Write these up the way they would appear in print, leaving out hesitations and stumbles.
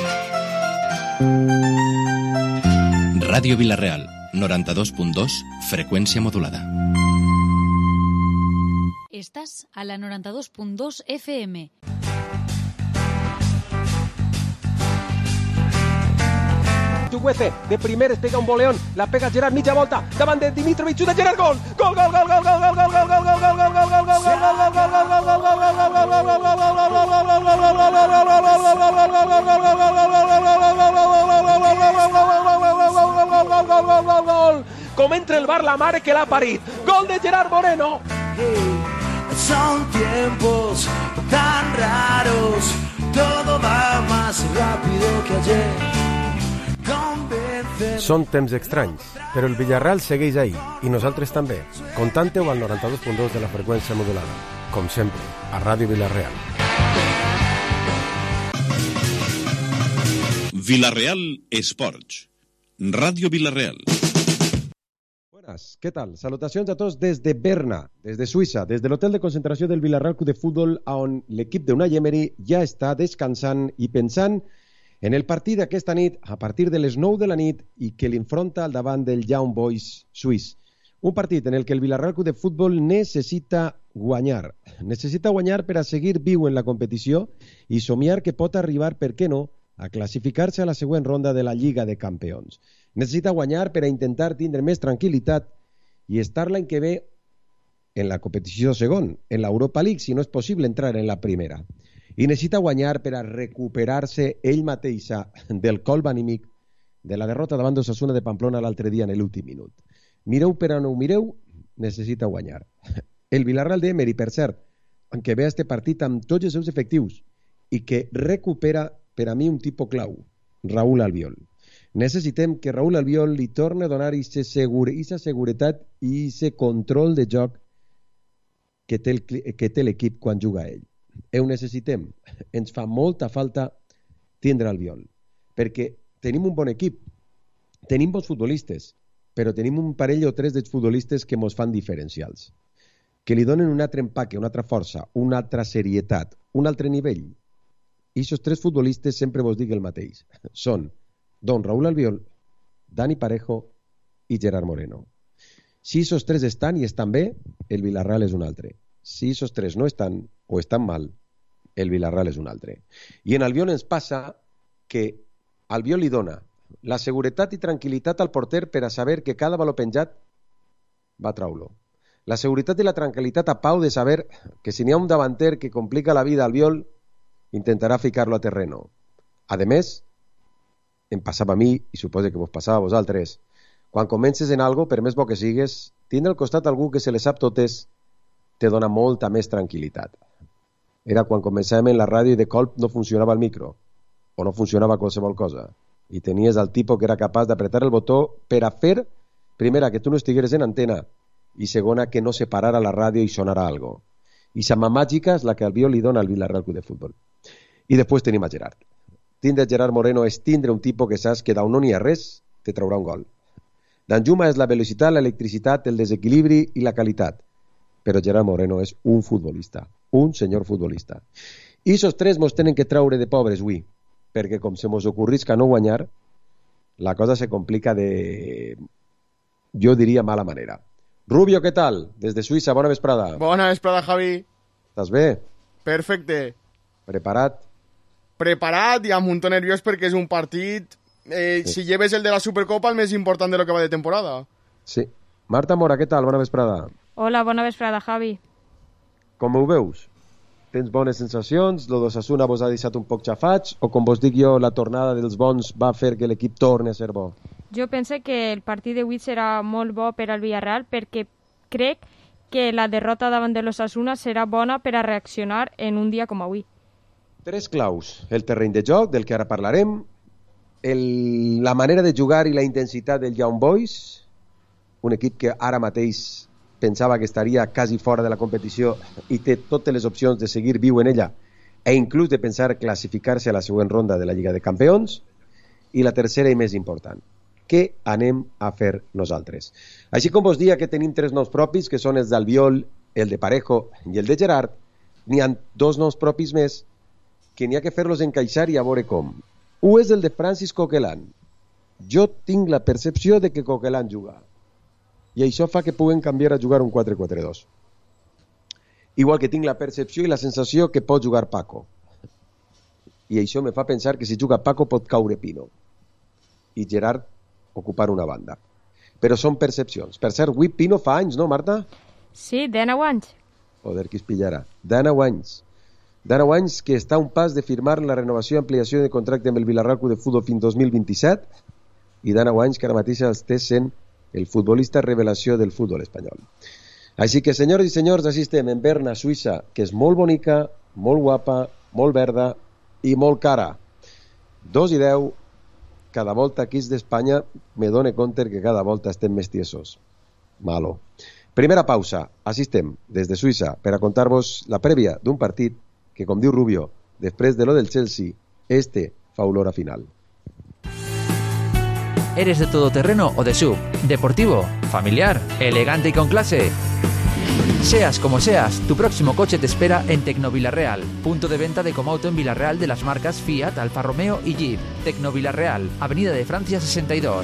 Ràdio Vila-real, 92.2, freqüència modulada. Estás a la 92.2 FM. Chuguece, de primer es pega un boleón, la pega Gerard, mitja volta, davant de Dimitrovic, xuta Gerard, gol! Gol, gol, gol, gol, gol, gol, gol, gol, gol, gol, gol, gol, gol, gol, gol, gol, com entra el bar la mare que l'ha parit. Gol de Gerard Moreno. Son tiempos tan raros, todo va más rápido que ayer. Són temps estranys, però el Villarreal segueix ahí, i nosaltres també. Contante-ho al 92.2 de la freqüència modulada. Com sempre, a Ràdio Vila-real. Vila-real Esports. Ràdio Vila-real. Buenas, ¿qué tal? Salutacions a tots des de Berna, des de Suïssa, des de l'hotel de concentració del Villarreal Club de Futbol, on l'equip d'Unai Emery ja està descansant i pensant en el partit d'aquesta nit, a partir de les 9 de la nit, i que l'enfronta al davant del Young Boys suís. Un partit en el que el Villarreal Club de Futbol necessita guanyar. Necessita guanyar per a seguir viu en la competició i somiar que pot arribar, per què no, a classificar-se a la següent ronda de la Lliga de Campions. Necessita guanyar per a intentar tindre més tranquil·litat i estar l'any que ve en la competició segon, en l'Europa League, si no és possible entrar en la primera. I necessita guanyar per a recuperar-se ell mateixa del colp anímic de la derrota davant d'Osasuna de Pamplona l'altre dia en l'últim minut. Mireu per on ho mireu, necessita guanyar. El Villarreal d'Emery, per cert, que ve a este partit amb tots els seus efectius i que recupera per a mi un tipus clau, Raúl Albiol. Necessitem que Raúl Albiol li torni a donar aquesta seguretat i aquest control de joc que té l'equip quan juga ell. Ho necessitem. Ens fa molta falta tindre Albiol, perquè tenim un bon equip, tenim bons futbolistes, però tenim un parell o tres dels futbolistes que ens fan diferencials, que li donen un altre empaque, una altra força, una altra serietat, un altre nivell. I aquests tres futbolistes sempre vos dic el mateix. Són Don Raúl Albiol, Dani Parejo i Gerard Moreno. Si aquests tres estan i estan bé, el Villarreal és un altre. Si aquests tres no estan o estan mal, el Villarreal és un altre. I en Albiol ens passa que Albiol li dona la seguretat i tranquil·litat al porter per a saber que cada baló penjat va a traure-lo. La seguretat i la tranquil·litat a Pau de saber que si n'hi ha un davanter que complica la vida a Albiol, intentarà ficar-lo a terreno. A més, em passava a mi, i suposo que vos passava a vosaltres, quan comences en algo, per més bo que sigues, tindre al costat algú que se les sap totes te dona molta més tranquil·litat. Era quan començàvem en la ràdio i de colp no funcionava el micro, o no funcionava qualsevol cosa, i tenies el tipus que era capaç d'apretar el botó per a fer, primera, que tu no estigueres en antena, i segona, que no se parara la ràdio i sonara algo. I la mà màgica és la que Albiol li dona al Villarreal Club de Futbol. I després tenim a Gerard. Tindre Gerard Moreno és tindre un tipus que saps que d'on no n'hi ha res, te traurà un gol. D'Anjuma és la velocitat, l'electricitat, el desequilibri i la qualitat. Però Gerard Moreno és un futbolista, un senyor futbolista. I aquests tres mos tenen que traure de pobres avui, perquè com se mos ocorrisca no guanyar, la cosa se complica de, jo diria, mala manera. Rubio, què tal? Des de Suïssa, bona vesprada. Bona vesprada, Javi. Estàs bé? Perfecte. Preparat? Preparat i amb un to nerviós perquè és un partit, sí. Si lleves el de la Supercopa, el més important de lo que va de temporada. Sí. Marta Mora, què tal? Bona vesprada. Hola, bona vesprada, Javi. Com ho veus? Tens bones sensacions? Lo d'Osasuna vos ha deixat un poc xafats? O com vos dic jo, la tornada dels bons va fer que l'equip torni a ser bo? Jo penso que el partit d'avui serà molt bo per al Villarreal perquè crec que la derrota davant de l'Osasuna serà bona per a reaccionar en un dia com avui. Tres claus. El terreny de joc, del que ara parlarem, la manera de jugar i la intensitat del Young Boys, un equip que ara mateix pensava que estaria quasi fora de la competició i té totes les opcions de seguir viu en ella e inclús de pensar classificar-se a la següent ronda de la Lliga de Campions. I la tercera i més important, què anem a fer nosaltres? Així com vos dia que tenim tres noms propis, que són els d'Albiol, el de Parejo i el de Gerard, n'hi ha dos noms propis més que n'hi ha que fer-los encaixar i a veure com. Un és el de Francis Coquelin. Jo tinc la percepció de que Coquelin juga. I això fa que puguen canviar a jugar un 4-4-2. Igual que tinc la percepció i la sensació que pot jugar Paco. I això me fa pensar que si juga Paco pot caure Pino. I Gerard ocupar una banda. Però són percepcions. Per cert, avui Pino fa anys, no, Marta? Sí, 19 anys. Joder, qui es pillarà. 19 anys. 19 anys que està a un pas de firmar la renovació i ampliació de contracte amb el Villarreal Club de Futbol fins 2027 i 19 anys que ara mateix està sent el futbolista revelació del futbol espanyol. Així que, senyors i senyors, així estem en Berna, Suïssa, que és molt bonica, molt guapa, molt verda i molt cara. 2,10 cada volta aquí d'Espanya me done compte que cada volta estem més tiesos. Malo. Primera pausa. Així estem, des de Suïssa, per a contar-vos la prèvia d'un partit que, com diu Rubio, després de lo del Chelsea, fa olor a final. ¿Eres de todoterreno o de SUV? ¿Deportivo? ¿Familiar? ¿Elegante y con clase? Seas como seas, tu próximo coche te espera en Tecnovilarreal, punto de venta de Comauto en Villarreal de las marcas Fiat, Alfa Romeo y Jeep. Tecnovilarreal, Avenida de Francia 62.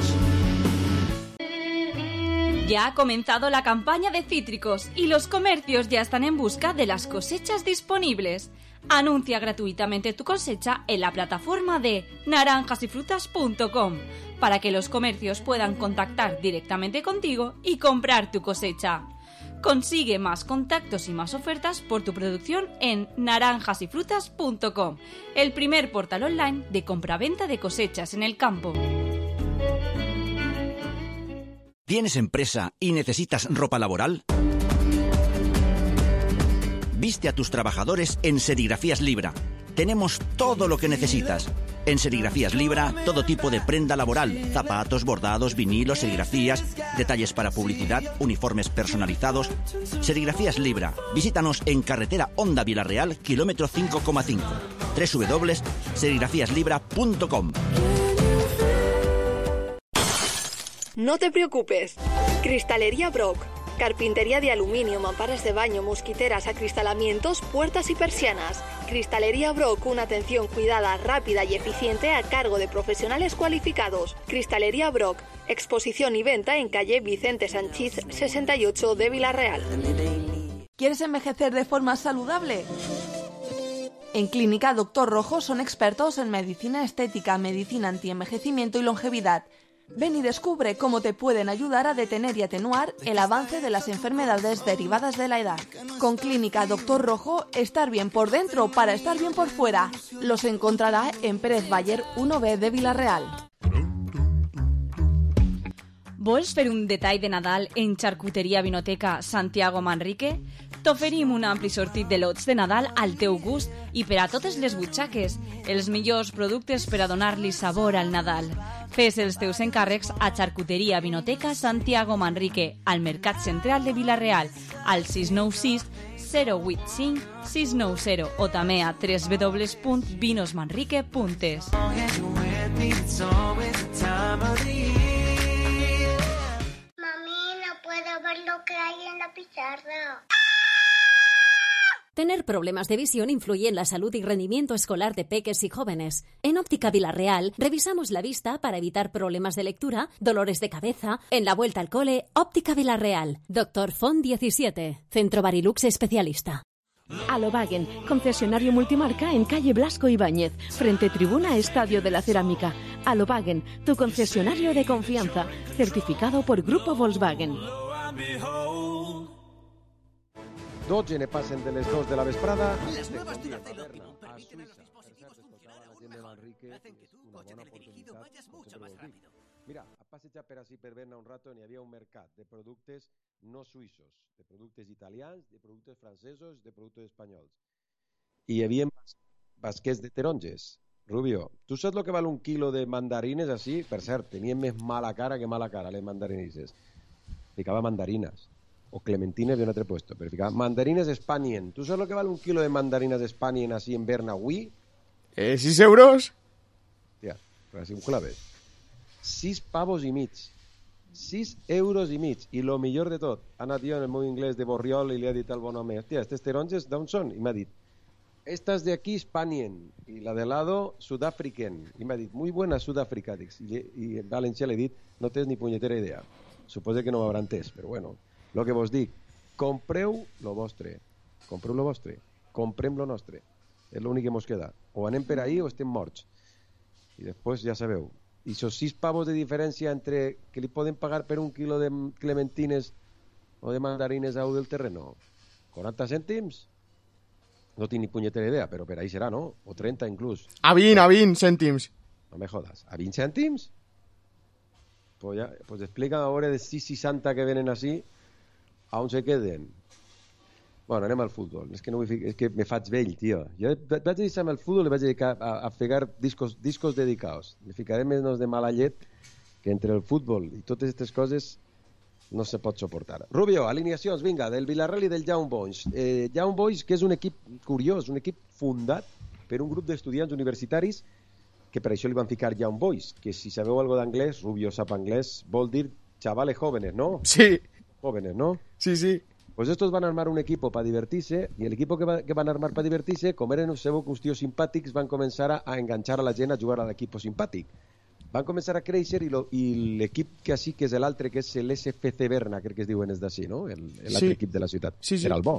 Ya ha comenzado la campaña de cítricos y los comercios ya están en busca de las cosechas disponibles. Anuncia gratuitamente tu cosecha en la plataforma de naranjasyfrutas.com para que los comercios puedan contactar directamente contigo y comprar tu cosecha. Consigue más contactos y más ofertas por tu producción en naranjasyfrutas.com, el primer portal online de compraventa de cosechas en el campo. ¿Tienes empresa y necesitas ropa laboral? Viste a tus trabajadores en Serigrafías Libra. Tenemos todo lo que necesitas. En Serigrafías Libra, todo tipo de prenda laboral, zapatos, bordados, vinilos, serigrafías, detalles para publicidad, uniformes personalizados. Serigrafías Libra. Visítanos en carretera Honda Villarreal, kilómetro 5,5. www.serigrafíaslibra.com. No te preocupes. Cristalería Brock. Carpintería de aluminio, mamparas de baño, mosquiteras, acristalamientos, puertas y persianas. Cristalería Brock, una atención cuidada, rápida y eficiente a cargo de profesionales cualificados. Cristalería Brock, exposición y venta en calle Vicente Sanchís 68 de Villarreal. ¿Quieres envejecer de forma saludable? En Clínica Doctor Rojo son expertos en medicina estética, medicina antienvejecimiento y longevidad. Ven y descubre cómo te pueden ayudar a detener y atenuar el avance de las enfermedades derivadas de la edad. Con Clínica Doctor Rojo, estar bien por dentro para estar bien por fuera. Los encontrará en Pérez Bayer 1B de Villarreal. Vols fer un detall de Nadal en Xarcuteria Vinoteca Santiago Manrique? T'oferim un ampli sortit de lots de Nadal al teu gust i per a totes les butxaques, els millors productes per a donar-li sabor al Nadal. Fes els teus encàrrecs a Xarcuteria Vinoteca Santiago Manrique, al Mercat Central de Villarreal, al 696 085 690 o també a www.vinosmanrique.es. Ver lo que hay en la pizarra. Tener problemas de visión influye en la salud y rendimiento escolar de peques y jóvenes. En Óptica Villarreal revisamos la vista para evitar problemas de lectura, dolores de cabeza. En la vuelta al cole, Óptica Villarreal. Dr. Font 17, Centro Barilux especialista. Alobagen, concesionario multimarca en calle Blasco Ibáñez, frente tribuna Estadio de la Cerámica. Alobagen, tu concesionario de confianza, certificado por Grupo Volkswagen. 12 ne passen de les 2 de la vesprada. Las nuevas Duracell Optimum permiten a los dispositivos funcionar aún mejor. Hacen que tu coche elegido vayas mucho más rápido. Mira, a passejar per així per Berna un rato, n'hi havia un mercat de productes no suïssos, de productes italians, de productes francesos, de productes espanyols. I hi havia basquets de taronges. Rubio, tu saps el que val un quilo de mandarines així? Per cert, tenien més mala cara que mala cara, les mandarinises. Ficava mandarinas. O clementines de un altre puesto, pero ficava mandarines Spanien. ¿Tú sabes lo que vale un kilo de mandarinas Spanien así en Berna avui? 6 euros? Hòstia, però així un clavet. 6 pavos i mig. 6 euros i mig. I lo millor de tot, ha anat jo en el meu anglès de Borriol i li ha dit al bon home, hòstia, estes taronges d'on són? I m'ha dit, estas de aquí Spanien y la de lado Sudafrican. Y m'ha dit, muy buena Sudàfrica. I en valencià l'he dit, no tens ni punyetera idea. Suposo que no m'haurà entès, però bueno. Lo que vos dic, compreu lo vostre. Compreu lo vostre. Comprem lo nostre. És l'únic que mos queda. O anem per ahí o estem morts. I després ja sabeu. I esos 6 pavos de diferència entre que li poden pagar per un quilo de clementines o de mandarines a del terreno, 40 cèntims? No tinc ni punyetera idea, però per ahí serà, no? O 30 inclús. A 20 cèntims. No me jodas. ¿A 20 cèntims? Pues explica ahora de 6,60 que venen així, a on se queden. Bueno, anem al futbol. És que me faig vell, tio. Jo vaig deixar-me el futbol i vaig dedicar a pegar discos dedicados. Me ficaré menys de mala llet que entre el futbol i totes aquestes coses no se pot suportar. Rubio, alineacions, vinga, del Villarreal i del Young Boys. Young Boys, que és un equip curiós, un equip fundat per un grup d'estudiants universitaris que per això li van ficar Young Boys, que si sabeu algo d'anglès, Rubio sap anglès, vol dir chavales jóvenes, ¿no? Sí. Jóvenes, ¿no? Sí, sí. Pues estos van a armar un equipo para divertirse, y el equipo que van a armar para divertirse, com eren uns tios simpàtics, van començar a enganxar a la gent a jugar a l'equip simpàtic. Van començar a créixer i l'equip que així, que és l'altre, que és l'SFC Berna, crec que es diuen és d'ací, no? L'altre equip de la ciutat. Sí, sí. Era el bo.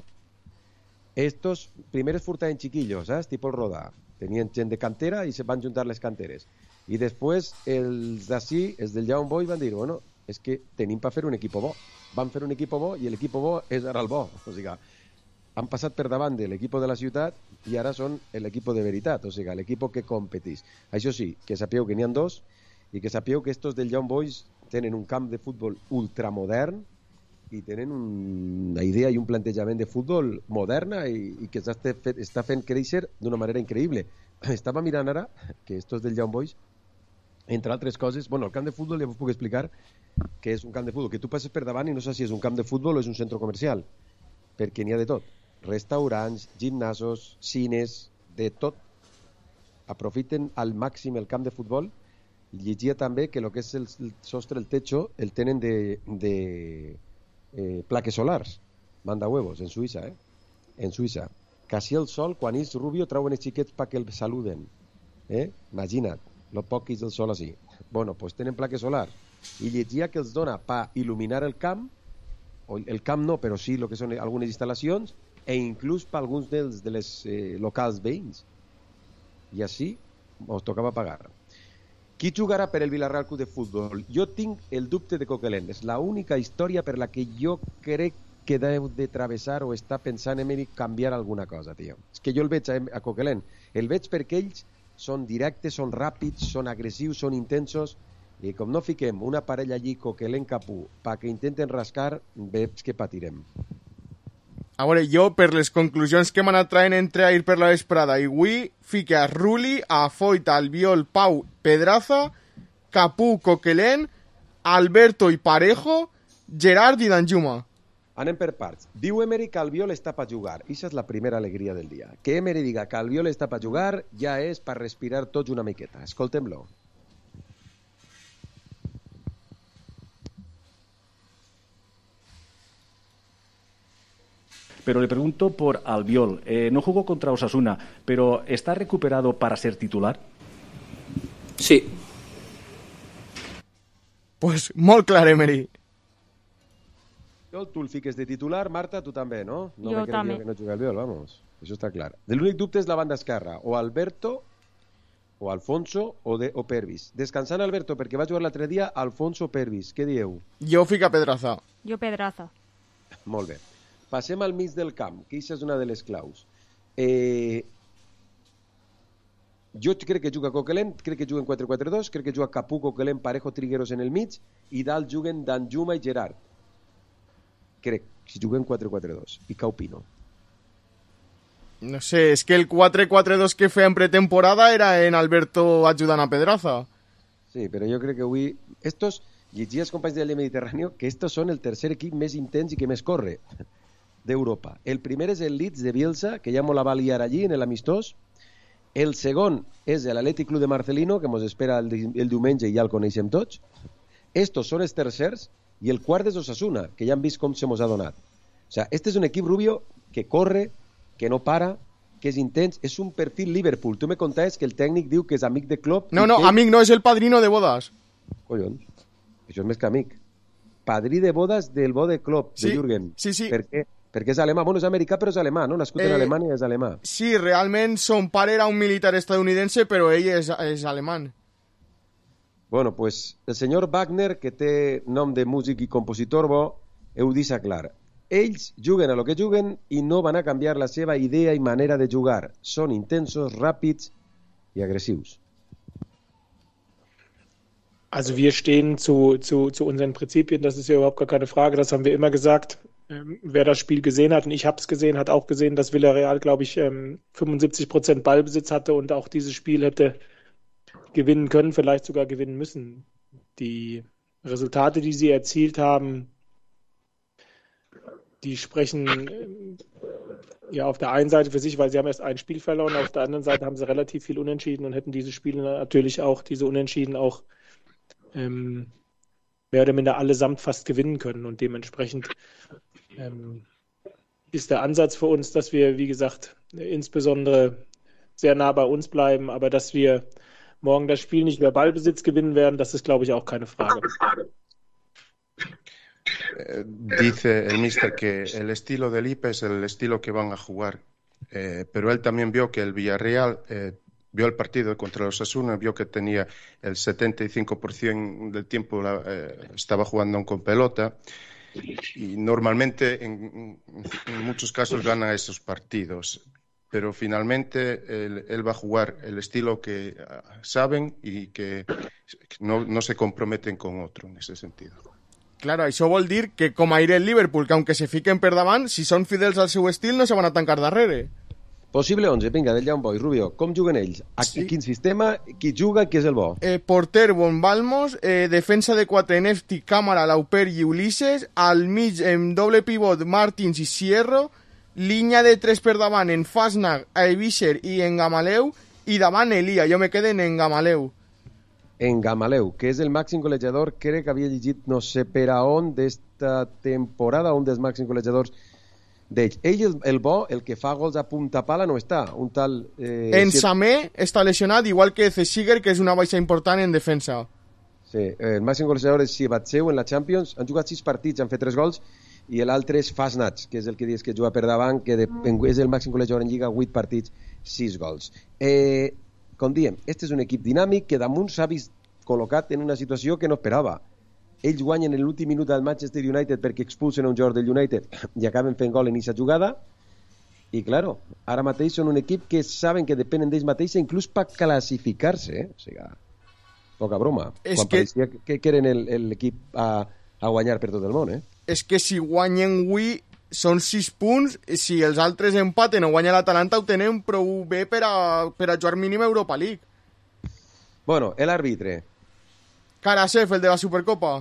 Estos primers furtaven chiquillos, ¿sabes? Tipo el Rodà. Tenien gent de cantera i se van juntar les canteres. I després els d'ací, els del Young Boys, van dir, bueno, és que tenim per fer un equip bo. Van fer un equip bo i l'equip bo és ara el bo. O sigui, han passat per davant de l'equip de la ciutat i ara són l'equip de veritat, o sigui, l'equip que competís. Això sí, que sapigueu que n'hi ha dos i que sapigueu que estos del Young Boys tenen un camp de futbol ultramodern i tenen una idea i un plantejament de futbol moderna i que està fent créixer d'una manera increïble. Estava mirant ara que estos del Young Boys, entre altres coses, bueno, el camp de futbol ja us puc explicar que és un camp de futbol, que tu passes per davant i no saps si és un camp de futbol o és un centre comercial, perquè n'hi ha de tot. Restaurants, gimnasos, cines, de tot. Aprofiten al màxim el camp de futbol. I llegia també que el que és el sostre, el techo, el tenen de plaques solars. Manda huevos, en Suïssa, En Suïssa. Quasi el sol, quan és Rubio, trauen els xiquets perquè el saluden. Imagina't, lo poc que és el sol així. Bueno, pues tenen plaques solars. I llegia que els dona per il·luminar el camp, o el camp no, però sí el que són algunes instal·lacions, e inclús per alguns de les locals veïns. I així us tocava pagar. Qui jugarà per el Villarreal Club de Futbol? Jo tinc el dubte de Coquelin. És l'única història per la que jo crec que deu de travessar o està pensant en canviar alguna cosa, tio. És que jo el veig a Coquelin. El veig perquè ells són directes, són ràpids, són agressius, són intensos, i com no fiquem una parella allí, Coquelin-Capú, perquè intenten rascar, veig que patirem. A veure, jo, per les conclusions que m'han anat traient entre ahir per la vesprada i avui, fica Ruli, Afoit, Albiol, Pau, Pedraza, Capú, Coquelin, Alberto i Parejo, Gerard i Danjuma. Anem per parts. Diu Emery que Albiol està per jugar. Ixa és la primera alegria del dia. Que Emery diga que Albiol està per jugar ja és per respirar tots una miqueta. Escoltem-lo. Pero le pregunto por Albiol. No jugó contra Osasuna, pero ¿está recuperado para ser titular? Sí. Pues molt clar, Emery. Tu el fiques de titular, Marta, tu també, no? No jo me també. Jo que no juga Albiol, vamos. Això està clar. L'únic dubte és la banda esquerra. O Alberto, o Alfonso, o Pervis. Descansant Alberto, perquè va jugar l'altre dia, Alfonso o Pervis. Què dieu? Jo fica Pedraza. Jo Pedraza. Molt bé. Passem al mig del camp, que això és una de les claus. Jo crec que juga Coquelin, crec que juguen 4-4-2, crec que juga Capú, Coquelin, Parejo, Trigueros en el mig, i dalt juguen Danjuma i Gerard. Crec, si juguen 4-4-2. I què opino? No sé, és que el 4-4-2 que feia en pretemporada era en Alberto ajudant a Pedraza. Sí, però jo crec que avui... Estos, llegia els companys del Mediterrani, que estos són el tercer equip més intens i que més corre d'Europa. El primer és el Leeds de Bielsa, que ja m'ho la va liar allí, en l'amistós. El segon és l'Atlètic Club de Marcelino, que ens espera el diumenge i ja el coneixem tots. Estos són els tercers, i el quart és Osasuna, que ja han vist com se mos ha donat. O sea, este és un equip, Rubio, que corre, que no para, que és intens, és un perfil Liverpool. Tu me contaves que el tècnic diu que és amic de Klopp. No, amic no, és el padrino de bodas. Collons, això és més que amic. Padrí de bodas del bo de Klopp, de Jürgen. Sí. Per què? Perquè és alemà. Bueno, és americà, però és alemà, no? Nascut en Alemanya, és alemà. Sí, realment son pare era un militar estadounidense, però ell és alemany. Bueno, pues el senyor Wagner, que té nom de músic i compositor bo, ho deixa clar. Ells juguen a lo que juguen i no van a canviar la seva idea i manera de jugar. Són intensos, ràpids i agressius. Also wir stehen zu unseren Prinzipien, das ist ja überhaupt gar keine Frage, das haben wir immer gesagt. Wer das Spiel gesehen hat, und ich habe es gesehen, hat auch gesehen, dass Villarreal, glaube ich, 75% Ballbesitz hatte und auch dieses Spiel hätte gewinnen können, vielleicht sogar gewinnen müssen. Die Resultate, die sie erzielt haben, die sprechen ja auf der einen Seite für sich, weil sie haben erst ein Spiel verloren, auf der anderen Seite haben sie relativ viel Unentschieden und hätten diese Spiele natürlich auch, diese Unentschieden auch mehr oder minder allesamt fast gewinnen können. Und dementsprechend ist der Ansatz für uns, dass wir, wie gesagt, insbesondere sehr nah bei uns bleiben, aber dass wir morgen das Spiel nicht über Ballbesitz gewinnen werden, das ist, glaube ich, auch keine Frage. Dice el míster que el estilo del IPE es el estilo que van a jugar, pero él también vio que el Villarreal vio el partido contra los Osasuna, vio que tenía el 75% del tiempo estaba jugando con pelota y normalmente en muchos casos gana esos partidos, pero finalmente él va a jugar el estilo que saben y que no se comprometen con otro en ese sentido. Claro, això vol dir que com a el Liverpool, que aunque se fiquen per davant, si són fidels al seu estil no se van a tancar darrere. Possible 11, vinga, del Young Boys. Rubio, com juguen ells? Quin sistema? Qui juga? Qui és el bo? Porter, Bonbalmos, defensa de 4, Nefti, Cámara, Lauper i Ulises, al mig en doble pivot Martins i Sierro, línia de 3 per davant en Fasnag, Aebischer i en Gamaleu, i davant Elia, jo me queden en Gamaleu. En Gamaleu, que és el màxim golejador, crec que havia llegit no sé per a on d'esta temporada, un dels màxims golejadors d'ells. Ell, el bo, el que fa gols a punta pala, no està. Un tal... en Samé està lesionat, igual que Cesiger, que és una baixa important en defensa. Sí, el màxim golejador és Shibatseu en la Champions. Han jugat 6 partits, han fet 3 gols, i l'altre és Fasnac, que és el que dius que juga per davant, que és el màxim golejador en Lliga, 8 partits, 6 gols. Com diem, este és un equip dinàmic que damunt s'ha vist col·locat en una situació que no esperava. Ells guanyen en l'últim minut del Manchester United perquè expulsen un jugador del United i acaben fent gol en aquesta jugada. I, claro, ara mateix són un equip que saben que depenen d'ells mateixos inclús per classificar-se. O sigui, poca broma. Quan parecia que eren l'equip a guanyar per tot el món. És que si guanyen avui són 6 punts, si els altres empaten o guanya l'Atalanta ho tenen prou bé per a jugar mínim Europa League. Bueno, l'àrbitre. Karashev, el de la Supercopa.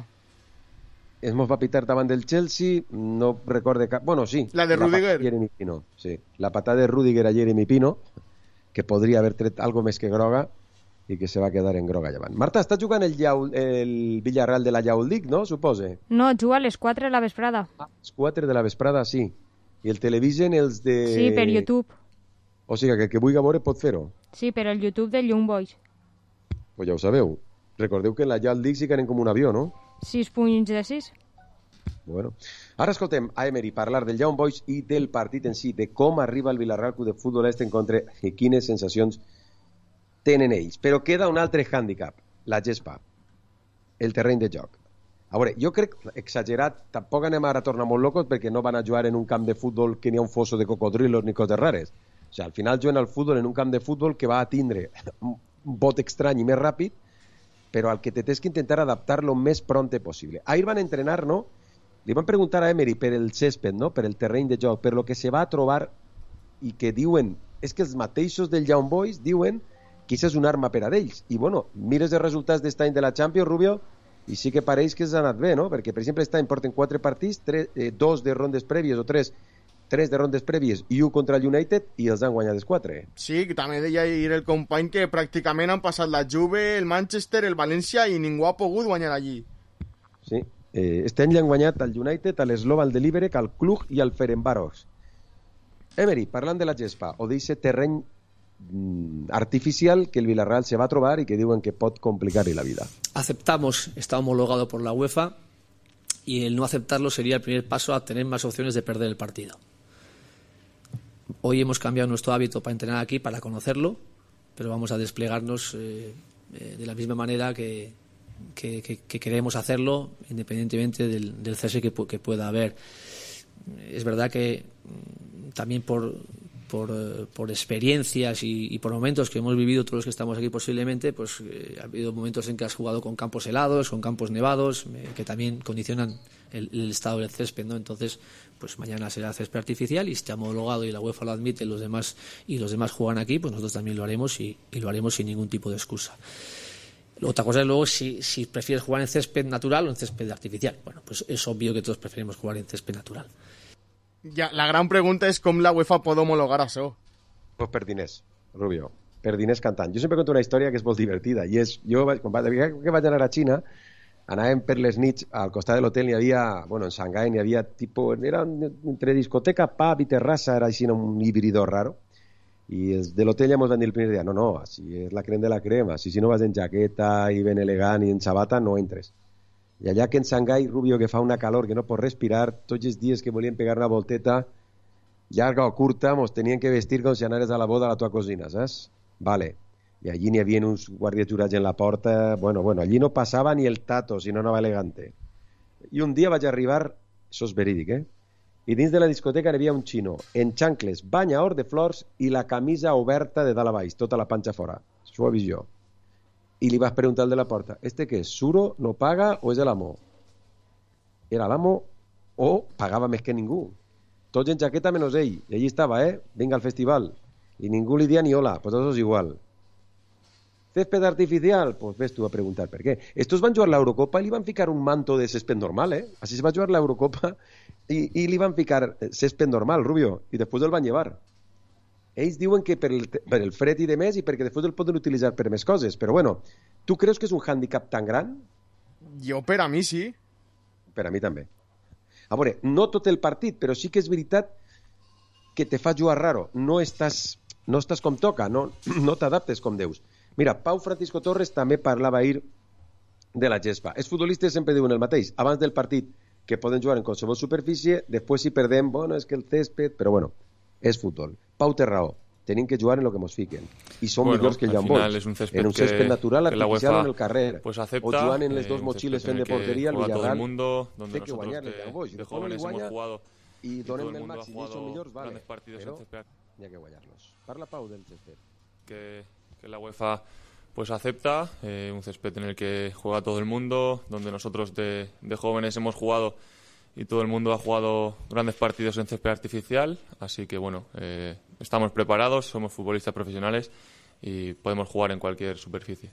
Es mos va pitar davant del Chelsea, no recorde cap... Bueno, sí. La de Rudiger. Jeremy Pino, sí. La patada de Rudiger a Jeremy Pino, que podria haver tret algo més que groga i que se va quedar en groga llevant. Marta, està jugant el Villarreal de la Youth League, no? Supose. No, juga a les 4 de la vesprada. A les 4 de la vesprada, sí. I el televisen els de... Sí, per YouTube. O sigui, que el que vulgui veure pot fer-ho. Sí, per el YouTube del Young Boys. Pues ja ho sabeu. Recordeu que en la Youth League sí que anem com un avió, no? 6 punts de 6. Bueno. Ara escoltem a Emery parlar del Young Boys i del partit en si, de com arriba el Villarreal Club de Futbol a este encontre i quines sensacions tenen ells. Però queda un altre hàndicap, la gespa, el terreny de joc. A veure, jo crec, exagerat, tampoc anem ara a tornar molt locos perquè no van a jugar en un camp de futbol que n'hi ha un fosso de cocodrilos ni coses rares. O sigui, al final juguen al futbol en un camp de futbol que va a tindre un bot estrany i més ràpid, però al que te tens que intentar adaptar lo més pronte possible. Ahir van entrenar, no? Li van preguntar a Emery per el césped, no? Per el terreny de joc, per lo que se va a trobar i que diuen, és que els mateixos del Young Boys diuen que això és una arma per a ells. I bueno, mires els resultats d'est any de la Champions, Rubio, i sí que pareix que s'ha anat bé, no? Perquè, per exemple, aquest any porten 4 partits, 2 de rondes prèvies o 3 de rondes prèvies i 1 contra el United i els han guanyat els 4. Sí, també deia ahir el company que pràcticament han passat la Juve, el Manchester, el València i ningú ha pogut guanyar allí. Sí, este any li han guanyat al United, al Slovan de Liberec, al Cluj i al Ferencváros. Emery, parlant de la gespa o d'aquest terreny artificial que el Villarreal se va a trobar y que diuen que pot complicar-li la vida. Aceptamos, está homologado por la UEFA y el no aceptarlo sería el primer paso a tener más opciones de perder el partido. Hoy hemos cambiado nuestro hábito para entrenar aquí, para conocerlo, pero vamos a desplegarnos de la misma manera que queremos hacerlo, independientemente del cese que pueda haber. Es verdad que también por experiencias y por momentos que hemos vivido todos los que estamos aquí posiblemente, pues ha habido momentos en que has jugado con campos helados, con campos nevados, que también condicionan el estado del césped, ¿no? Entonces, pues mañana será césped artificial y si está homologado y la UEFA lo admite, los demás juegan aquí, pues nosotros también lo haremos y lo haremos sin ningún tipo de excusa. Otra cosa es luego si prefieres jugar en césped natural o en césped artificial. Bueno, pues es obvio que todos preferimos jugar en césped natural. Ja, la gran pregunta és com la UEFA pot homologar això. Pues per diners, Rubio. Per diners cantant. Jo sempre conto una història que és molt divertida i és, jo quan vaig anar a Xina, anàvem per les nits al costat de l'hotel, hi havia, bueno, en Shanghai hi havia era entre discoteca, pub i terrassa, era així un híbrido raro. I els de l'hotel ja ens van dir el primer dia, no, així és la crema de la crema, si no vas en jaqueta i ben elegant i en sabata no entres. I allà que en Shanghai, Rubio, que fa una calor que no pots respirar, tots els dies que volien pegar una volteta llarga o curta, mos tenien que vestir com si anares a la boda a la tua cosina, saps? Vale. I allí n'hi havia uns guàrdies jurats en la porta, bueno, allí no passava ni el tato, si no anava elegante. I un dia vaig arribar, això és verídic, i dins de la discoteca hi havia un xino, en xancles, banyaor de flors i la camisa oberta de dalt a baix, tota la panxa fora. Això ho he vist jo. I li vas preguntar al de la porta, ¿este qué es? ¿Suro, no paga o és l'amo? Era l'amo o pagava més que ningú. Tots en jaqueta menos ell. I allí estava, vinga al festival. I ningú li dia ni hola, pues eso es igual. ¿Césped artificial? Pues ves tú a preguntar per què. Estos van jugar la Eurocopa i li van ficar un manto de césped normal, Así se va jugar la Eurocopa i li van ficar césped normal, Rubio, i després el van llevar. Ells diuen que per el fred i de més i perquè després el poden utilitzar per més coses. Però bueno, tu creus que és un hàndicap tan gran? Jo per a mi sí. Per a mi també. A veure, no tot el partit, però sí que és veritat que te fa jugar raro. No estàs com toca, no t'adaptes com deus. Mira, Pau Francisco Torres també parlava ahir de la gespa. Els futbolistes sempre diuen el mateix. Abans del partit que poden jugar en qualsevol superfície, després si perdem, bueno, és que el césped... Però bueno, és futbol. Pau té raó. Tenim que jugar en lo que mos fiquen. I som millors que el Jan Boix. En un césped natural, artificial en el carrer. Pues acepta, o jugant en les dos mochiles fent de porteria, el Villarreal té que guanyar el Jan Boix. De jóvenes hemos jugado i donem el màxim. I són millors, vale. Però hi ha que guanyar-los. Parla Pau del césped. Que la UEFA pues acepta un césped en el que juega todo el mundo, donde nosotros de jóvenes hemos jugado y todo el mundo ha jugado grandes partidos en césped artificial, así que bueno, estamos preparados, somos futbolistas profesionales y podemos jugar en cualquier superficie.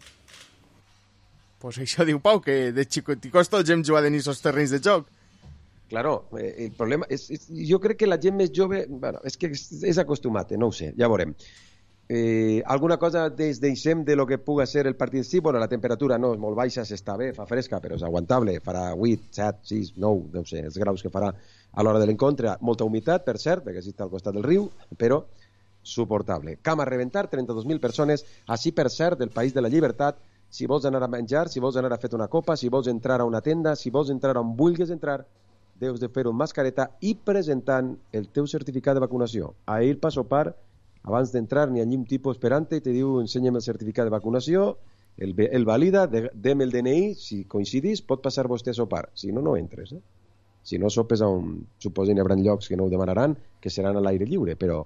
Pues això diu Pau, que de xicoticos tots hem jugat en aquests terrenys de joc. Claro, el problema és jo crec que la gent més jove, bueno, és que és acostumat, no ho sé, ja veurem. Alguna cosa deixem de lo que puga ser el partit? Sí, bueno, la temperatura no és molt baixa, s'està bé, fa fresca, però és aguantable, farà 8, 7, 6, 9, no sé, els graus que farà a l'hora de l'encontre, molta humitat, per cert, perquè així està al costat del riu, però suportable. Camp a reventar, 32.000 persones, així per cert, del País de la Llibertat, si vols anar a menjar, si vols anar a fer una copa, si vols entrar a una tenda, si vols entrar on vulguis entrar, deus de fer-ho amb mascareta i presentant el teu certificat de vacunació. A ir pa sopar, abans d'entrar n'hi ha un tipus esperant-te i te diu ensenya'm el certificat de vacunació, el valida, dem el DNI, si coincidís pot passar vostè a sopar, si no, no entres. Si no sopes on suposen hi haurà llocs que no ho demanaran, que seran a l'aire lliure, però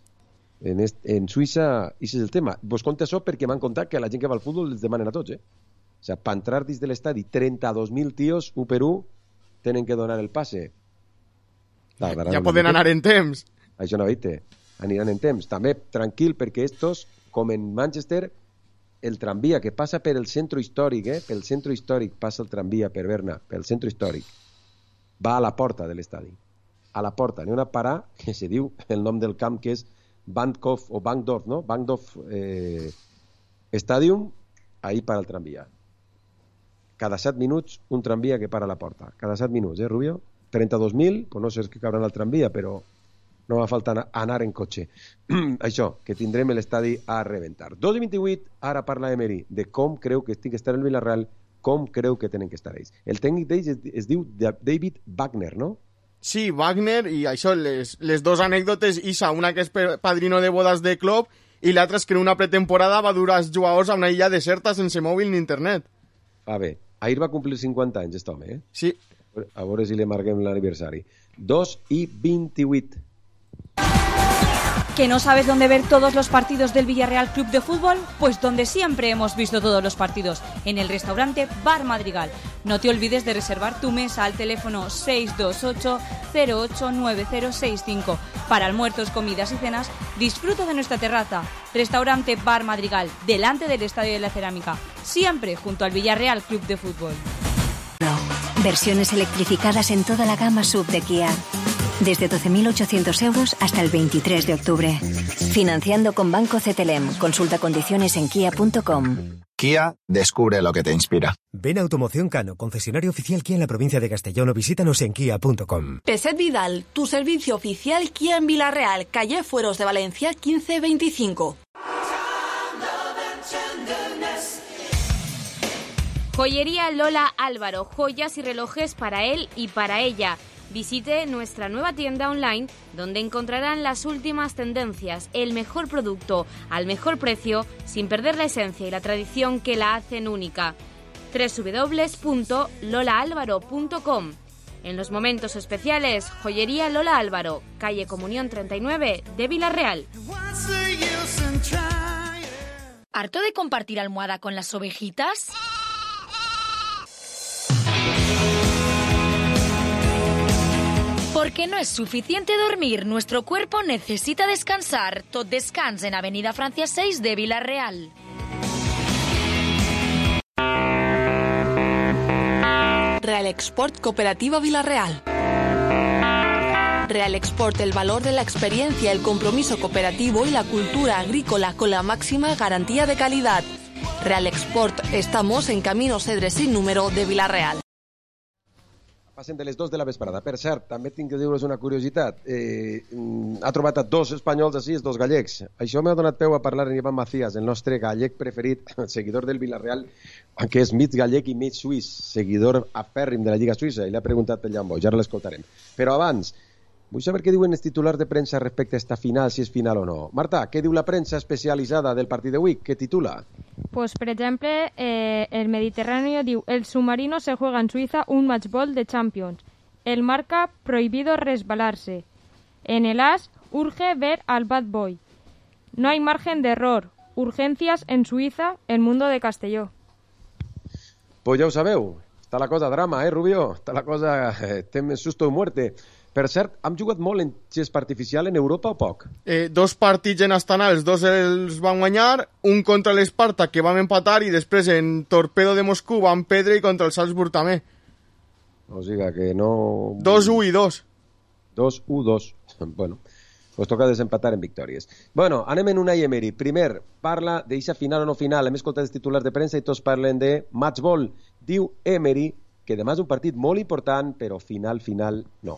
en Suïssa això és el tema. Vos conta això perquè m'han contat que la gent que va al futbol els demanen a tots, O sigui, per entrar dins de l'estadi 32.000 tios, un per un, tenen que donar el passe. Ja poden anar en temps. Això no veite. Aniran en temps. També tranquil, perquè estos, com en Manchester, el tramvia que passa per el centre històric, pel centre històric passa el tramvia per Berna, pel centre històric, va a la porta de l'estadi. A la porta. N'hi ha una parà que se diu el nom del camp, que és Bankhof o Bankdorf, no? Bankdorf Stadium, ahí para el tramvia. Cada 7 minuts un tramvia que para a la porta. Cada 7 minuts, Rubio? 32.000, pues no sé què cabran al tramvia, però no va falta anar en cotxe. Això, que tindrem l'estadi a reventar. 2:28, ara parla Emery de com creu que tinc que estar el Villarreal, com creu que tenen que estar ells. El tècnic d'ells es diu David Wagner, no? Sí, Wagner, i això, les dos anècdotes, Isa, una que és padrino de bodas de club i l'altra és que en una pretemporada va durar els jugadors a una illa deserta sense mòbil ni internet. Va bé, ahir va complir 50 anys, aquest home, eh? Sí. A veure si li marquem l'aniversari. 2:28. ¿Que no sabes dónde ver todos los partidos del Villarreal Club de Fútbol? Pues donde siempre hemos visto todos los partidos, en el restaurante Bar Madrigal. No te olvides de reservar tu mesa al teléfono 628-089065. Para almuerzos, comidas y cenas, disfruta de nuestra terraza. Restaurante Bar Madrigal, delante del Estadio de la Cerámica, siempre junto al Villarreal Club de Fútbol. Versiones electrificadas en toda la gama SUV de Kia. Desde 12.800 euros hasta el 23 de octubre. Financiando con Banco CTLM. Consulta condiciones en kia.com. Kia, descubre lo que te inspira. Ven a Automoción Cano, concesionario oficial Kia en la provincia de Castellón, o visítanos en kia.com. Peset Vidal, tu servicio oficial Kia en Villarreal, calle Fueros de Valencia 1525. Joyería Lola Álvaro, joyas y relojes para él y para ella. Visite nuestra nueva tienda online donde encontrarán las últimas tendencias, el mejor producto al mejor precio sin perder la esencia y la tradición que la hacen única. www.lolaalvaro.com. En los momentos especiales, Joyería Lola Álvaro, calle Comunión 39 de Villarreal. ¿Harto de compartir almohada con las ovejitas? Porque no es suficiente dormir, nuestro cuerpo necesita descansar. Tot Descans en Avenida Francia 6 de Villarreal. Real Export Cooperativa Villarreal. Real Export, el valor de la experiencia, el compromiso cooperativo y la cultura agrícola con la máxima garantía de calidad. Real Export, estamos en Camino Cedres sin número de Villarreal. Passen de les 2 de la vesprada. Per cert, també tinc que dir-vos una curiositat. Ha trobat a 2 espanyols així, 2 gallecs. Això m'ha donat peu a parlar en Ivan Macías, el nostre gallec preferit, seguidor del Villarreal, que és mig gallec i mig suís, seguidor afèrrim de la Lliga Suïssa, i l'ha preguntat pel Jan Boix, ara l'escoltarem. Però abans, vull saber què diuen els titulars de premsa respecte a esta final, si és final o no. Marta, què diu la premsa especialitzada del partit d'avui? Què titula? Pues, por ejemplo, el Mediterráneo diu: el submarino se juega en Suiza un match ball de Champions. El Marca, prohibido resbalarse. En el AS, urge ver al Bad Boy. No hay margen de error. Urgencias en Suiza, el Mundo de Castelló. Pues ja ho sabeu. Està la cosa drama, Rubio? Està la cosa... Tem susto o muerte. Per cert, hem jugat molt en gespa artificial en Europa o poc? 2 partits en Astana, els 2 els van guanyar, un contra l'Esparta que vam empatar i després en Torpedo de Moscou vam perdre i contra el Salzburg també. O sigui que no... 2-1 i 2. 2-1-2. Bueno, pues toca desempatar en victòries. Bueno, anem en Unai Emery. Primer, parla d'eixa final o no final. Hem escoltat els titulars de premsa i tots parlen de match ball. Diu Emery que demà és un partit molt important, però final no.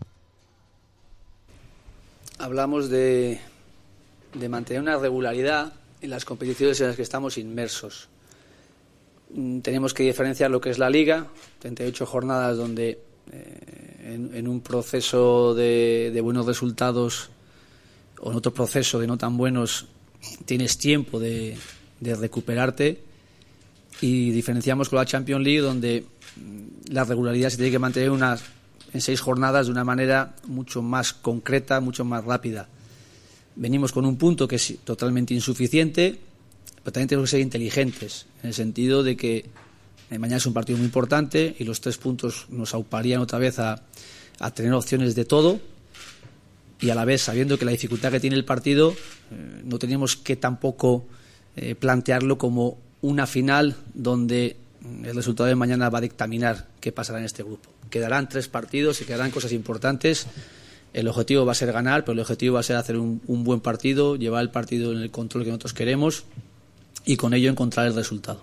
Hablamos de mantener una regularidad en las competiciones en las que estamos inmersos. Tenemos que diferenciar lo que es la Liga, 38 jornadas donde en un proceso de buenos resultados o en otro proceso de no tan buenos tienes tiempo de recuperarte, y diferenciamos con la Champions League, donde la regularidad se tiene que mantener en 6 jornadas de una manera mucho más concreta, mucho más rápida. Venimos con un punto que es totalmente insuficiente, pero también tenemos que ser inteligentes, en el sentido de que mañana es un partido muy importante y los 3 puntos nos auparían otra vez a tener opciones de todo, y a la vez, sabiendo que la dificultad que tiene el partido, no tenemos que tampoco plantearlo como una final donde el resultado de mañana va a dictaminar qué pasará en este grupo. Quedarán 3 partidos y quedarán cosas importantes. El objetivo va a ser ganar, pero el objetivo va a ser hacer un buen partido, llevar el partido en el control que nosotros queremos y con ello encontrar el resultado.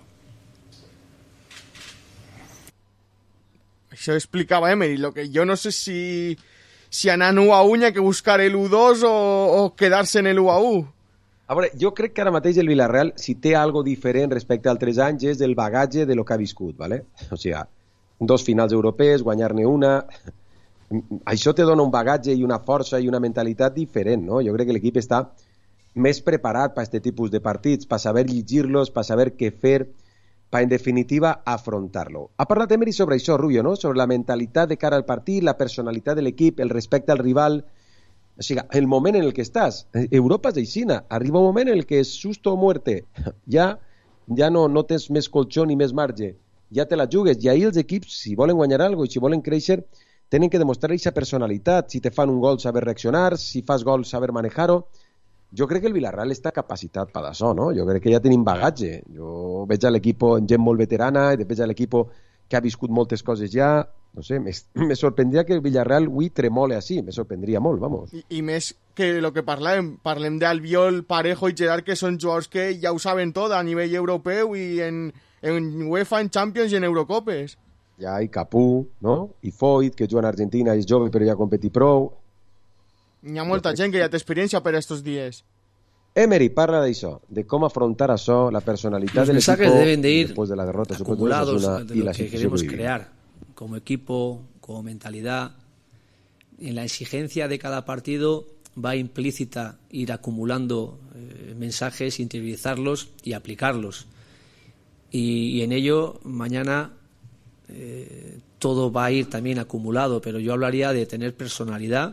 Això explicava Emery, lo que yo no sé si si anar en 1-1 hi ha que buscar el 1-2 o quedar-se en el 1-1. A veure, jo crec que ara mateix el Villarreal, si té algo diferent respecte a altres anys, és el bagatge de lo que ha viscut, ¿vale? O sigui, 2 finals europees, guanyar-ne una... Això te dona un bagatge i una força i una mentalitat diferent, no? Jo crec que l'equip està més preparat per aquest tipus de partits, per saber llegir-los, per saber què fer, per, en definitiva, afrontar-lo. Ha parlat Emery sobre això, Rubio, no? Sobre la mentalitat de cara al partit, la personalitat de l'equip, el respecte al rival... O sigui, el moment en el que estàs. Europa és aixina. Arriba un moment en el que és susto o muerte. Ja no tens més colxó ni més marge. Ja te la jugues. I ahir els equips, si volen guanyar alguna cosa i si volen créixer, tenen que demostrar aquesta personalitat. Si te fan un gol, saber reaccionar. Si fas gol, saber manejar-ho. Jo crec que el Villarreal està capacitat per això, no? Jo crec que ja tenim bagatge. Jo veig a l'equip gent molt veterana i veig a l'equip que ha viscut moltes coses ja. No sé, me sorprendria que el Villarreal avui tremole així, me sorprendria molt, vamos. I més que el que parlem d'Albiol, Parejo i Gerard, que són jugadors que ja ho saben tot a nivell europeu i en UEFA, en Champions i en Eurocopes. Ja, i Capú, no? I Foyt, que juga en Argentina, és jove però ja competí prou. Hi ha molta gent que ja té experiència per estos dies. Emery parla d'això, de com afrontar això, la personalitat del equipo. Los mensajes deben de ir después de la derrota, acumulados de lo que queremos crear como equipo, como mentalidad. En la exigencia de cada partido va implícita ir acumulando mensajes, interiorizarlos y aplicarlos. Y en ello mañana todo va a ir también acumulado, pero yo hablaría de tener personalidad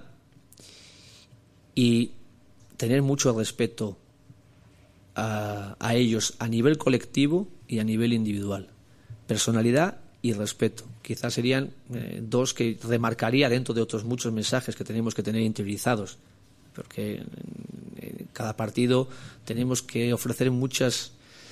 y tener mucho respeto a ellos a nivel colectivo y a nivel individual. Personalidad y respeto. Quizás serían 2 que remarcaría dentro de otros muchos mensajes que tenemos que tener interiorizados, porque en cada partido tenemos que ofrecer muchas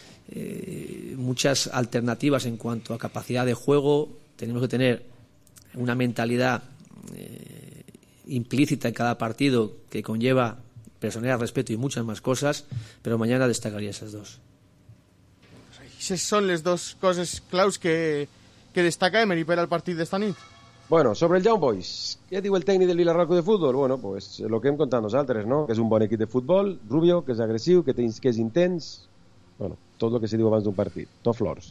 alternativas en cuanto a capacidad de juego. Tenemos que tener una mentalidad implícita en cada partido que conlleva personalidad, respeto y muchas más cosas, pero mañana destacaría esas 2. Esas són les 2 coses claus que destaca Emery per al partit d'esta nit. Bueno, sobre el Young Boys, què diu el tècnic del Villarreal de Futbol? Bueno, pues lo que hem contat nosaltres, ¿no? Que és un bon equip de futbol, Rubio, que és agressiu, que és intens, bueno, tot el que se diu abans d'un partit, tot flors.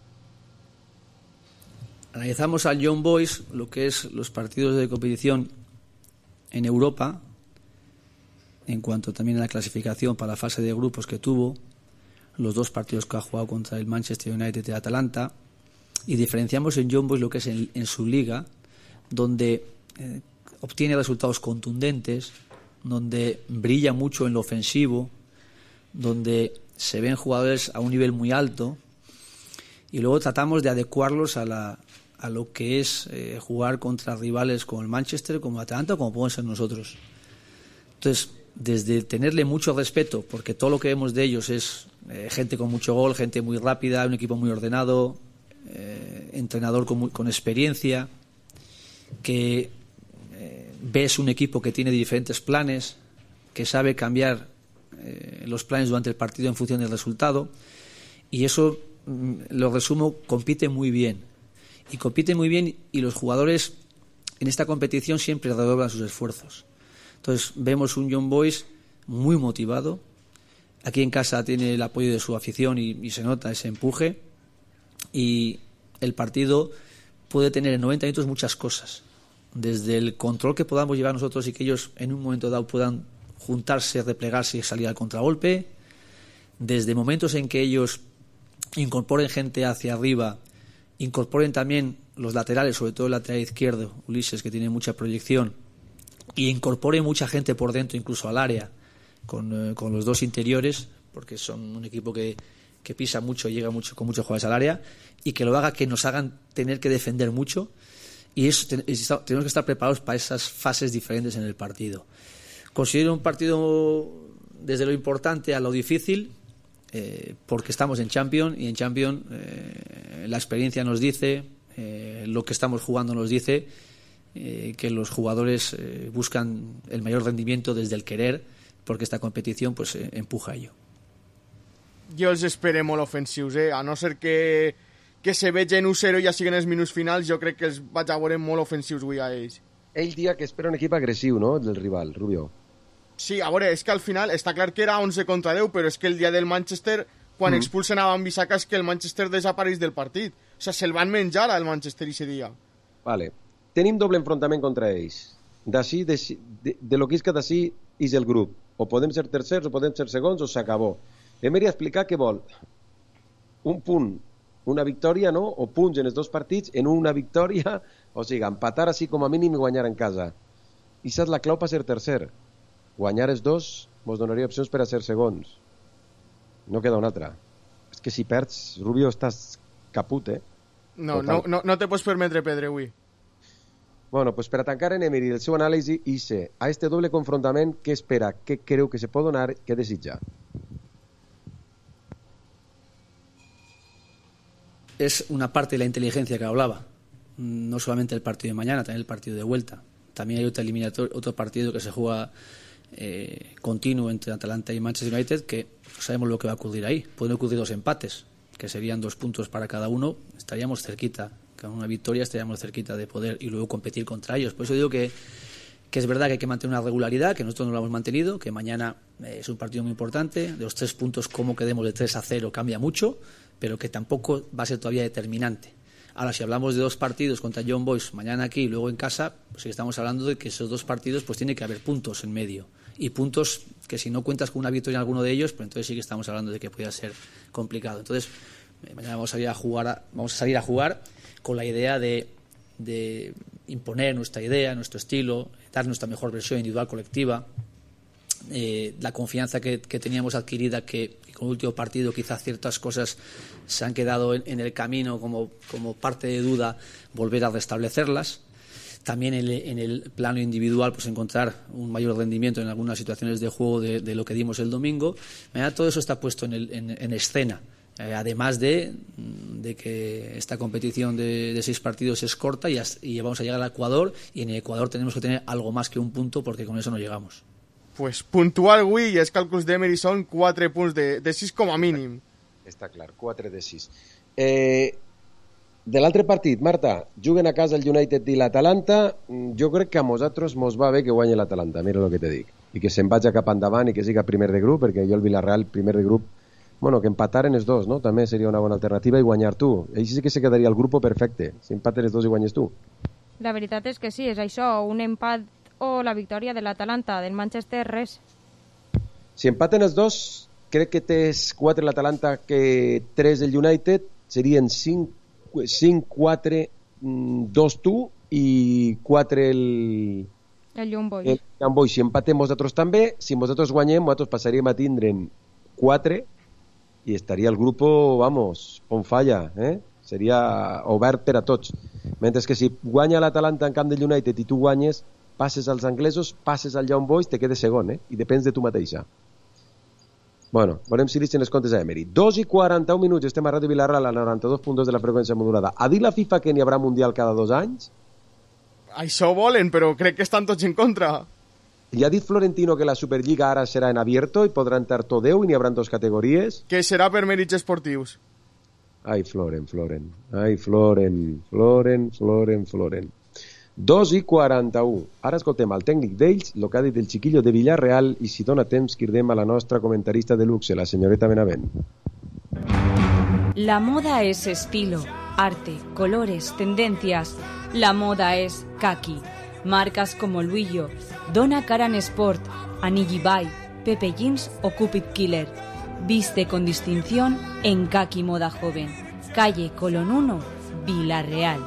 Analizamos al Young Boys, lo que es los partidos de competición en Europa, en cuanto también a la clasificación para la fase de grupos que tuvo, los 2 partidos que ha jugado contra el Manchester United y el Atalanta, y diferenciamos en Young Boys lo que es en su liga, donde obtiene resultados contundentes, donde brilla mucho en lo ofensivo, donde se ven jugadores a un nivel muy alto, y luego tratamos de adecuarlos a lo que es jugar contra rivales como el Manchester, como el Atalanta, como podemos ser nosotros. Entonces, desde tenerle mucho respeto, porque todo lo que vemos de ellos es gente con mucho gol, gente muy rápida, un equipo muy ordenado, entrenador con experiencia, que ves un equipo que tiene diferentes planes, que sabe cambiar los planes durante el partido en función del resultado, y eso, lo resumo, compite muy bien. Y los jugadores en esta competición siempre redoblan sus esfuerzos. Entonces vemos un Young Boys muy motivado. Aquí en casa tiene el apoyo de su afición y se nota ese empuje. Y el partido puede tener en 90 minutos muchas cosas. Desde el control que podamos llevar nosotros y que ellos en un momento dado puedan juntarse, replegarse y salir al contragolpe. Desde momentos en que ellos incorporen gente hacia arriba, incorporen también los laterales, sobre todo el lateral izquierdo, Ulises, que tiene mucha proyección, y incorpore mucha gente por dentro, incluso al área, con los 2 interiores, porque son un equipo que pisa mucho, llega mucho con muchos jugadores al área, y que lo haga que nos hagan tener que defender mucho, y eso, tenemos que estar preparados para esas fases diferentes en el partido. Considero un partido desde lo importante a lo difícil, porque estamos en Champions, y en Champions la experiencia nos dice, lo que estamos jugando nos dice, que los jugadores buscan el mayor rendimiento desde el querer, porque esta competición pues empuja a ello. Jo els espero molt ofensius, a no ser que se vegin 1-0 i ja siguin els minuts finals, jo crec que els vaig a veure molt ofensius avui a ells. ell dia que espera un equip agressiu, no?, del rival, Rubio. Sí, a veure, és que al final està clar que era 11 contra 10, però és que el dia del Manchester, quan expulsen a Wan-Bissaka, és que el Manchester desapareix del partit. O sigui, se'l van menjar al Manchester ese dia. Vale. Tenim doble enfrontament contra ells. D'ací, de lo que és que d'ací és el grup. O podem ser tercers, o podem ser segons, o s'acabó. Emery ha explicat què vol. Un punt, una victòria, no? O punts en els dos partits, en una victòria, o sigui, empatar així com a mínim i guanyar en casa. I és la clau per ser tercer. Guanyar els dos ens donaria opcions per a ser segons. No queda una altra. És que si perds, Rubio, estàs caput, eh? No te pots permetre perdre avui. Bueno, pues per a tancar en Emery el seu anàlisi, Isse, a este doble confrontament, què espera, què creu que se pot donar, què desitja? Es una parte de la inteligencia que hablaba. No solamente el partido de mañana, también el partido de vuelta. También hay otro partido que se juega continuo entre Atalanta y Manchester United, que no sabemos lo que va a ocurrir ahí. Pueden ocurrir 2 empates, que serían 2 puntos para cada uno. Estaríamos cerquita, con una victoria estaríamos cerquita de poder y luego competir contra ellos. Por eso digo que es verdad que hay que mantener una regularidad, que nosotros no lo hemos mantenido, que mañana es un partido muy importante. De los 3 puntos, cómo quedemos de 3-0 cambia mucho, pero que tampoco va a ser todavía determinante. Ahora, si hablamos de 2 partidos contra Young Boys, mañana aquí y luego en casa, pues sí estamos hablando de que esos 2 partidos pues tiene que haber puntos en medio. Y puntos que si no cuentas con una victoria en alguno de ellos, pues entonces sí que estamos hablando de que pueda ser complicado. Entonces, mañana vamos a salir a jugar con la idea de imponer nuestra idea, nuestro estilo, dar nuestra mejor versión individual, colectiva. La confianza que teníamos adquirida, que con el último partido quizás ciertas cosas se han quedado en el camino como parte de duda, volver a restablecerlas. También en el plano individual, pues encontrar un mayor rendimiento en algunas situaciones de juego de lo que dimos el domingo. Todo eso está puesto en escena. Además de que esta competición de 6 partidos es corta y vamos a llegar al Ecuador, y en el Ecuador tenemos que tener algo más que un punto, porque con eso no llegamos. Pues puntual avui, i els càlculs d'Emery són 4 punts de 6 com a mínim. Està clar, 4 de 6. De l'altre partit, Marta, juguen a casa el United i l'Atalanta. Jo crec que a nosaltres mos va bé que guanyi l'Atalanta, mira el que te dic. I que se'n vagi cap endavant i que siga primer de grup, perquè jo el Villarreal, primer de grup, bueno, que empataren els dos, no? També seria una bona alternativa, i guanyar tu. Així sí que se quedaria el grup perfecte, si empaten els dos i guanyes tu. La veritat és que sí, és això, un empat o la victòria de l'Atalanta, del Manchester, res. Si empaten els dos, crec que tens 4 l'Atalanta que 3 el United, serien 5, 4, 2 tu i 4 el Young Boys. El Young Boys. Si empatem nosaltres també, si nosaltres guanyem, nosaltres passaríem a tindre'n 4 i estaria el grup, vamos, on falla, seria obert per a tots. Mentre que si guanya l'Atalanta en camp del United i tu guanyes, passes als anglesos, passes al Young Boys, te quedes segon, i depens de tu mateixa. Bueno, veurem si deixen els comptes a Emery. 2:41 minuts, estem a Ràdio Vilarral a 92.2 de la freqüència modulada. Ha dit la FIFA que n'hi haurà Mundial cada 2 anys? Això volen, però crec que estan tots en contra. I ha dit Florentino que la Superliga ara serà en abierto i podrà entrar tot 10 i n'hi haurà 2 categories? Que serà per mèrits esportius. Ai, Floren. Ai, Floren. 2:41. Ara escoltem el tècnic d'ells, el que ha dit el chiquillo de Villarreal, i si dona temps cridem a la nostra comentarista de luxe, la señorita Benavent. La moda es estilo, arte, colores, tendencias. La moda es kaki. Marcas como Luillo, Donna Karan Sport, Anigi Bai, Pepe Jeans o Cupid Killer. Viste con distinción en Kaki Moda Joven. Calle Colón 1, Villarreal.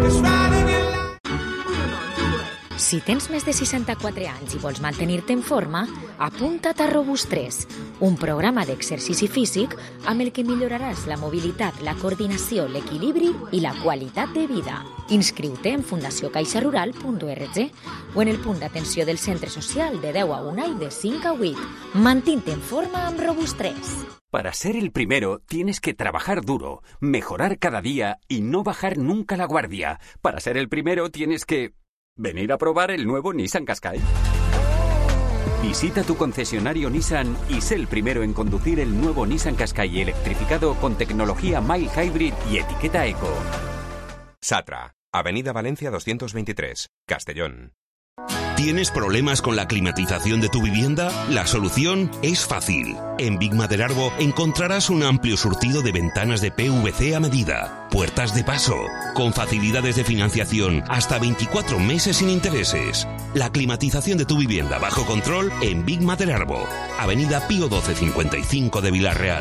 Si tens més de 64 anys i vols mantenir-te en forma, apunta't a Robust3, un programa d'exercici físic amb el que milloraràs la mobilitat, la coordinació, l'equilibri i la qualitat de vida. Inscriu-te en fundacioncaixarural.org o en el punt d'atenció del centre social de 10 a 1 i de 5 a 8. Mantén-te en forma amb Robust3. Para ser el primero tienes que trabajar duro, mejorar cada día y no bajar nunca la guardia. Para ser el primero tienes que venir a probar el nuevo Nissan Qashqai. Visita tu concesionario Nissan y sé el primero en conducir el nuevo Nissan Qashqai electrificado con tecnología mild hybrid y etiqueta eco. Satra, Avenida Valencia 223, Castellón. ¿Tienes problemas con la climatización de tu vivienda? La solución es fácil. En Big Maderarbo encontrarás un amplio surtido de ventanas de PVC a medida, puertas de paso, con facilidades de financiación hasta 24 meses sin intereses. La climatización de tu vivienda bajo control en Big Maderarbo, Avenida Pío 1255 de Villarreal.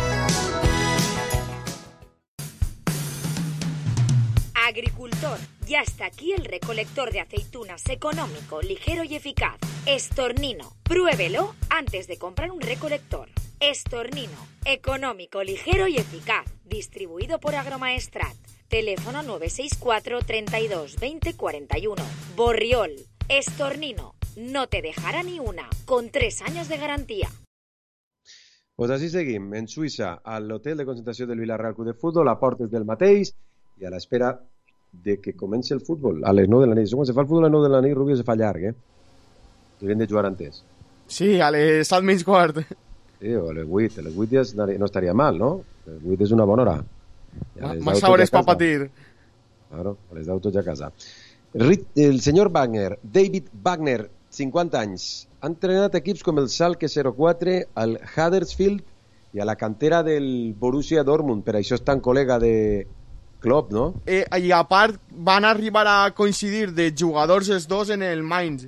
Agricultor, ya está aquí el recolector de aceitunas económico, ligero y eficaz. Estornino, pruébelo antes de comprar un recolector. Estornino, económico, ligero y eficaz. Distribuido por Agromaestrat. Teléfono 964 32 20 41. Borriol, Estornino, no te dejará ni una, con 3 años de garantía. Pues així seguim, en Suïssa, a l'hotel de concentració del Villarreal Club de Futbol, a portes del mateix, i a l'espera de que comenci el futbol a les 9 de la nit. Quan se fa el futbol a les 9 de la nit, Rubio, se fa llarg, Haurien de jugar antes. Sí, a les 7:15. Sí, o a les 8. A les 8 ja no estaria mal, no? A les 8 és una bona hora. Más hores para patir. Claro, a les 10 tots a casa. El senyor Wagner, David Wagner, 50 anys, ha entrenat equips com el Schalke 04, el Huddersfield i a la cantera del Borussia Dortmund. Per això és tan col·lega de Klopp, no? I a part van arribar a coincidir de jugadors els dos en el Mainz.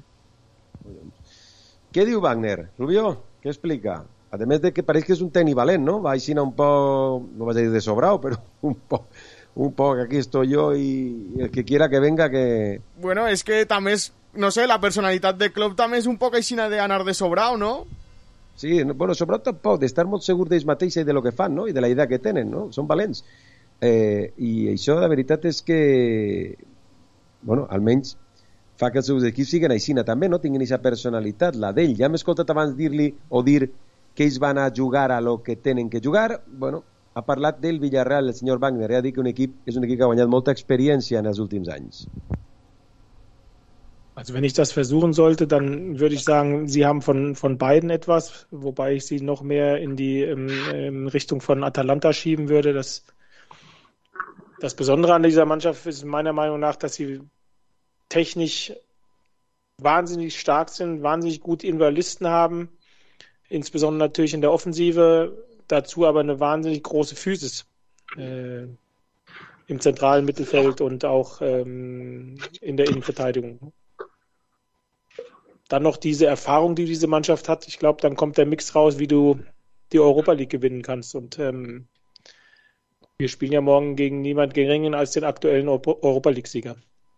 Què diu Wagner? Rubio, què explica? A més de que pareix que és un tècnic valent, no? Va així un poc, no vaig a dir de sobrao, però un poc, aquí estoy yo y el que quiera que venga que... Bueno, és que també és, no sé, la personalitat de Klopp també és un poc així d'anar de sobrao, no? Sí, bueno, sobretot tampoc, d'estar molt segur d'ells mateixos i de lo que fan, no? I de la idea que tenen, no? Són valents. I això la veritat és que bueno, almenys fa que els seus equips siguin aixina també, no? Tinguin aquesta personalitat, la d'ell. Ja hem escoltat abans dir-li o dir que ells van a jugar a lo que tenen que jugar. Bueno, ha parlat del Villarreal, el senyor Wagner, ha dit que un equip és un equip que ha guanyat molta experiència en els últims anys. Also wenn ich das versuchen sollte, dann würde ich sagen, sie haben von beiden etwas, wobei ich sie noch mehr in die Richtung von Atalanta schieben würde. Das Besondere an dieser Mannschaft ist meiner Meinung nach, dass sie technisch wahnsinnig stark sind, wahnsinnig gute Individualisten haben, insbesondere natürlich in der Offensive, dazu aber eine wahnsinnig große Physis im zentralen Mittelfeld und auch in der Innenverteidigung. Dann noch diese Erfahrung, die diese Mannschaft hat. Ich glaube, dann kommt der Mix raus, wie du die Europa League gewinnen kannst. Und wir spielen ja morgen gegen niemand geringen als den aktuellen Europa League-Sieger.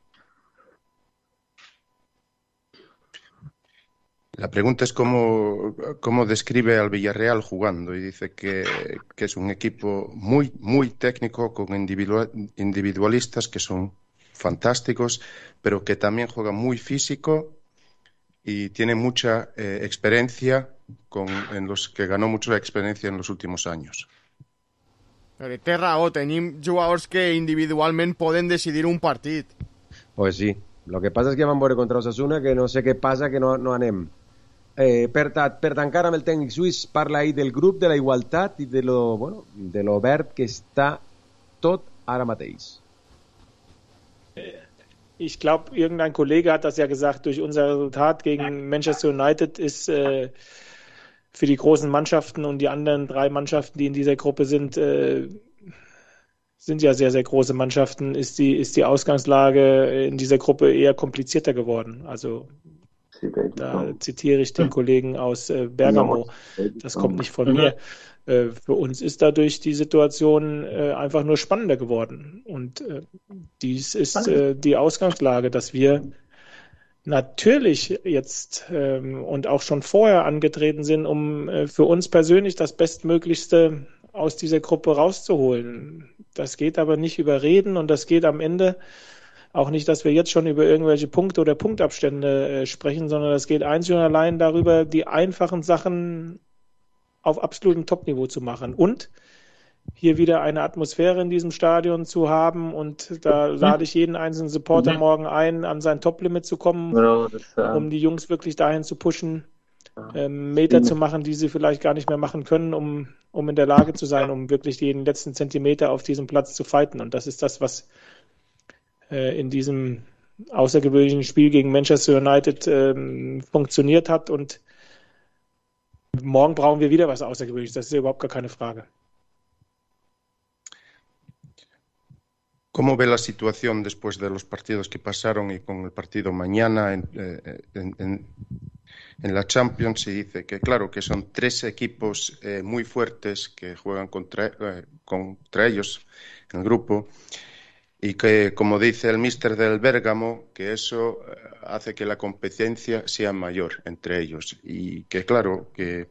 La pregunta es cómo describe al Villarreal jugando y dice que es un equipo muy, muy técnico con individualistas que son fantásticos, pero que también juega muy físico y tiene mucha experiencia en los que ganó mucha experiencia en los últimos años. Però té raó, tenim jugadors que individualment poden decidir un partit. Pues sí, lo que passa és que van veure contra Osasuna que no sé què passa, que no anem. Per tancar amb el tècnic suís, parla ahir del grup, de la igualtat i de lo verd que està tot ara mateix. Ich glaube, irgendein Kollege hat das ja gesagt, durch unser Resultat gegen Manchester United ist für die großen Mannschaften und die anderen 3 Mannschaften, die in dieser Gruppe sind ja sehr, sehr große Mannschaften, ist die Ausgangslage in dieser Gruppe eher komplizierter geworden. Also da zitiere ich den Kollegen aus Bergamo. Das kommt nicht von mir. Für uns ist dadurch die Situation einfach nur spannender geworden. Und dies ist die Ausgangslage, dass wir natürlich jetzt und auch schon vorher angetreten sind, um für uns persönlich das Bestmöglichste aus dieser Gruppe rauszuholen. Das geht aber nicht über Reden und das geht am Ende auch nicht, dass wir jetzt schon über irgendwelche Punkte oder Punktabstände sprechen, sondern das geht einzig und allein darüber, die einfachen Sachen auf absolutem Topniveau zu machen und hier wieder eine Atmosphäre in diesem Stadion zu haben und da lade ich jeden einzelnen Supporter morgen ein, an sein Toplimit zu kommen, um die Jungs wirklich dahin zu pushen, Meter zu machen, die sie vielleicht gar nicht mehr machen können, um in der Lage zu sein, um wirklich jeden letzten Zentimeter auf diesem Platz zu fighten. Und das ist das, was in diesem außergewöhnlichen Spiel gegen Manchester United funktioniert hat. Und morgen brauchen wir wieder was Außergewöhnliches. Das ist ja überhaupt gar keine Frage. ¿Cómo ve la situación después de los partidos que pasaron y con el partido mañana en la Champions? Y dice que, claro, que son 3 equipos muy fuertes que juegan contra ellos en el grupo y que, como dice el míster del Bérgamo, que eso hace que la competencia sea mayor entre ellos y que, claro, que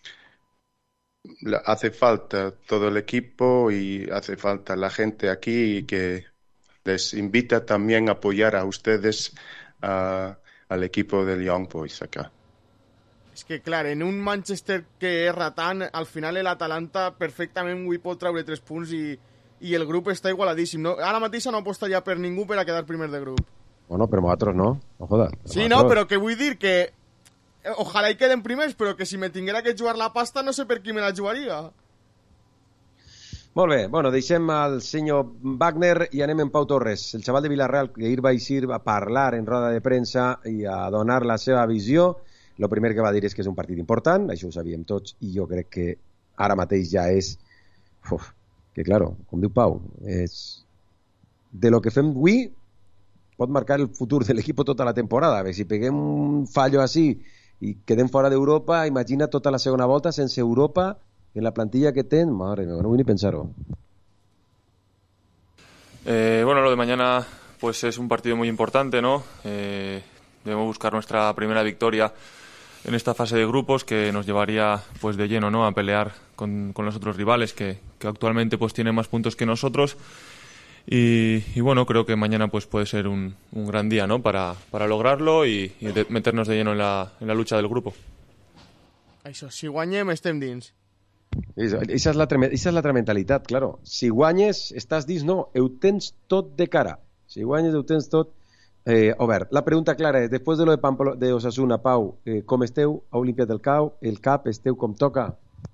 hace falta todo el equipo y hace falta la gente aquí y que les invita también a apoyar a ustedes al equipo del Young Boys acá. És que, clar, en un Manchester que erra tant, al final l'Atalanta perfectament avui pot treure 3 punts i el grup està igualadíssim. No? Ara mateix no apostaria per ningú per a quedar primer de grup. Bueno, però nosaltres no joda. Sí, no, però que vull dir que ojalà hi queden primers, però que si me tinguera que jugar la pasta no sé per qui me la jugaria. Molt bé, bueno, deixem el senyor Wagner i anem en Pau Torres, el xaval de Villarreal que ahir va eixir a parlar en roda de premsa i a donar la seva visió. Lo primer que va dir és que és un partit important, això ho sabíem tots, i jo crec que ara mateix ja és... que, claro, com diu Pau, és... de lo que fem avui pot marcar el futur de l'equip tota la temporada. A veure, si peguem un fallo així i quedem fora d'Europa, imagina tota la segona volta sense Europa en la plantilla que ten, madre mía, no vull ni pensar-ho. Bueno, lo de mañana pues es un partido muy importante, ¿no? Debemos buscar nuestra primera victoria en esta fase de grupos que nos llevaría pues de lleno, ¿no?, a pelear con los otros rivales que actualmente pues tienen más puntos que nosotros. Y bueno, creo que mañana pues puede ser un gran día, ¿no?, para lograrlo y meternos de lleno en la lucha del grupo. Això, si guanyem estem dins. Esa és l'altra mentalitat, claro. Si guanyes, estàs dins, no, ho tens tot de cara. Si guanyes, ho tens tot obert. La pregunta clara és, després de lo de Osasuna, Pau, com esteu? Heu limpiat el cap, esteu com toca?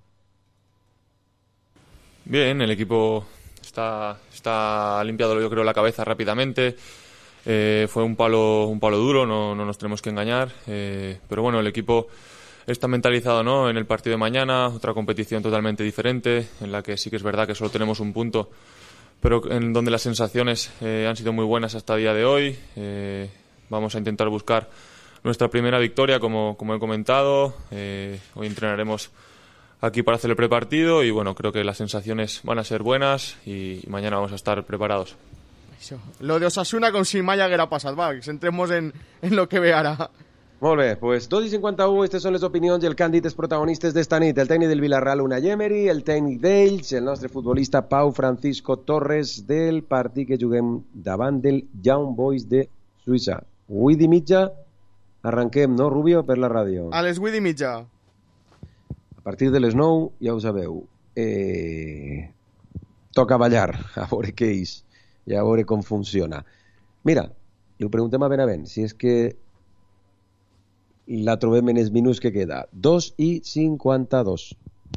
Bien, el equipo está limpiado, yo creo, la cabeza rápidamente. Fue un palo duro, no nos tenemos que engañar, pero bueno, el equipo está mentalizado, ¿no?, en el partido de mañana, otra competición totalmente diferente, en la que sí que es verdad que solo tenemos un punto, pero en donde las sensaciones han sido muy buenas hasta el día de hoy. Vamos a intentar buscar nuestra primera victoria, como he comentado. Hoy entrenaremos aquí para hacer el prepartido y bueno, creo que las sensaciones van a ser buenas y mañana vamos a estar preparados. Això. Lo de Osasuna com si mai haguera passat, va, que centremos en lo que ve ara. Molt bé, pues 2:51, aquestes són les opinions i el càndid els protagonistes d'esta nit. El tècnic del Villarreal, Unai Emery, el tècnic d'ells, el nostre futbolista Pau Francisco Torres, del partit que juguem davant del Young Boys de Suïssa. 8:30, arrenquem, no, Rubio, per la ràdio? A les 8:30. A partir de les 9, ja ho sabeu, toca ballar, a veure què és i a veure com funciona. Mira, i ho preguntem a Benavent, si és que la trobem en els minuts que queda. 2:52.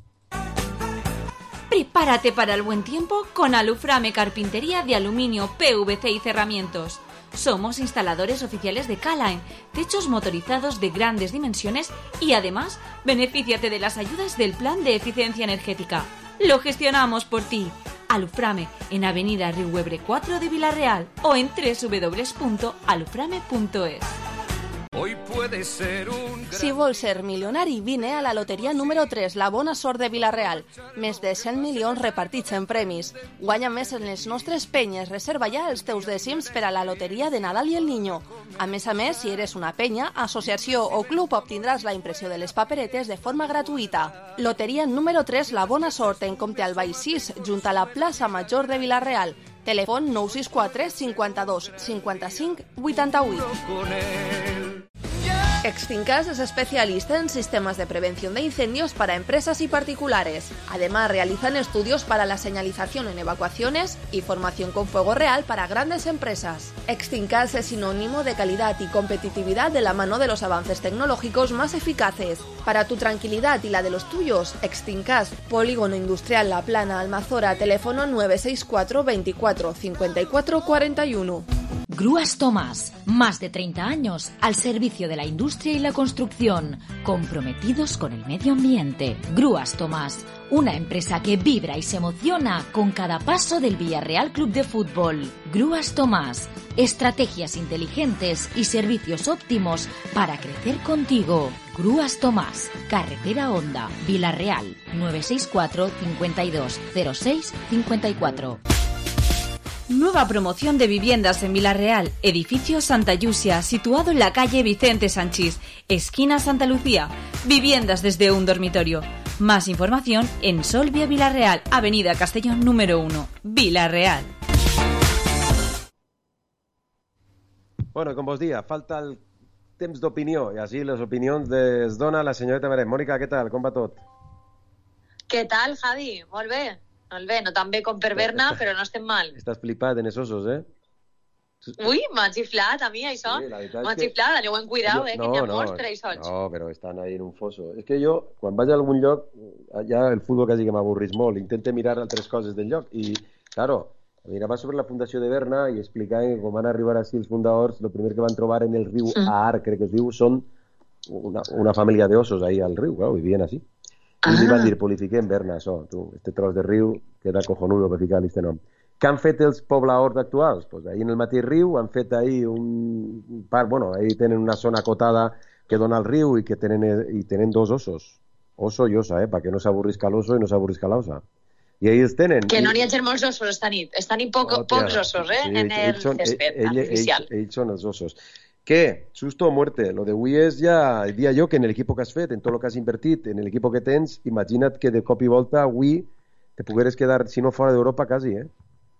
Prepárate para el buen tiempo con Aluframe Carpintería de Aluminio, PVC y Cerramientos. Somos instaladores oficiales de K-Line, techos motorizados de grandes dimensiones y además benefíciate de las ayudas del Plan de Eficiencia Energética. Lo gestionamos por ti. Aluframe en Avenida Riuebre 4 de Villarreal o en www.aluframe.es. Hoy puede ser un... Si vols ser milionari, vine a la loteria número 3, la bona sort de Villarreal. Més de 100 milions repartits en premis. Guanya més en les nostres penyes. Reserva ja els teus dècims per a la loteria de Nadal i el Niño. A més, si eres una penya, associació o club, obtindràs la impressió de les paperetes de forma gratuïta. Loteria número 3, la bona sort, en compte al Baix 6, junt a la plaça Major de Villarreal. Telèfon 964 52 55 88. Extincas es especialista en sistemas de prevención de incendios para empresas y particulares. Además, realizan estudios para la señalización en evacuaciones y formación con fuego real para grandes empresas. Extincas es sinónimo de calidad y competitividad de la mano de los avances tecnológicos más eficaces. Para tu tranquilidad y la de los tuyos, Extincas, Polígono Industrial La Plana, Almazora, teléfono 964 24 54 41. Grúas Tomás, más de 30 años al servicio de la industria y la construcción, comprometidos con el medio ambiente. Grúas Tomás, una empresa que vibra y se emociona con cada paso del Villarreal Club de Fútbol. Grúas Tomás, estrategias inteligentes y servicios óptimos para crecer contigo. Grúas Tomás, Carretera Honda, Villarreal, 964 52 06 54. Nueva promoción de viviendas en Villarreal, edificio Santa Yusia, situado en la calle Vicente Sanchís, esquina Santa Lucía. Viviendas desde un dormitorio. Más información en Solvia Villarreal, Avenida Castellón número 1, Villarreal. Bueno, com vos dia, falta el temps d'opinió, i així les opinions es dona la senyoreta Beret. Mònica, què tal? Com va tot? Què tal, Javi? Molt bé. Molt bé, no tan bé com per Berna, però no estem mal. Estàs flipat en esos osos, eh? Ui, m'han xiflat a mi, això. Sí, m'han xiflat, aneu en cuidao, que n'hi ha molts per això. No, però estan ahí en un foso. És que jo, quan vaig a algun lloc, ja el futbol quasi que m'avorrís molt, intento mirar altres coses del lloc, i, claro, mirava sobre la fundació de Berna i explicaven que com van arribar així els fundadors, el primer que van trobar en el riu Aar, crec que es diu, són una família d'ossos ahí al riu, claro, vivien així. I li van dir, polifiquem Berna, això, tu, este tros de riu queda cojonudo per ficar-li este nom. Què han fet els pobladors actuals? Pues ahí en el mateix riu han fet ahí un parc, bueno, ahí tenen una zona acotada que dona al riu i que tenen dos ossos, oso i osa, perquè no s'avorrisca l'oso i no s'avorrisca l'osa. I ells tenen... Que no n'hi hagi molts ossos esta nit pocs ossos, en el césped artificial. Ells són els ossos. ¿Qué? Susto o muerte. Lo de Wii es ya, diría yo, que en el equipo que has fet, en todo lo que has invertit, en el equipo que tens, imagina't que de cop i volta Wii te pogueres quedar, si no fora d'Europa, quasi, eh?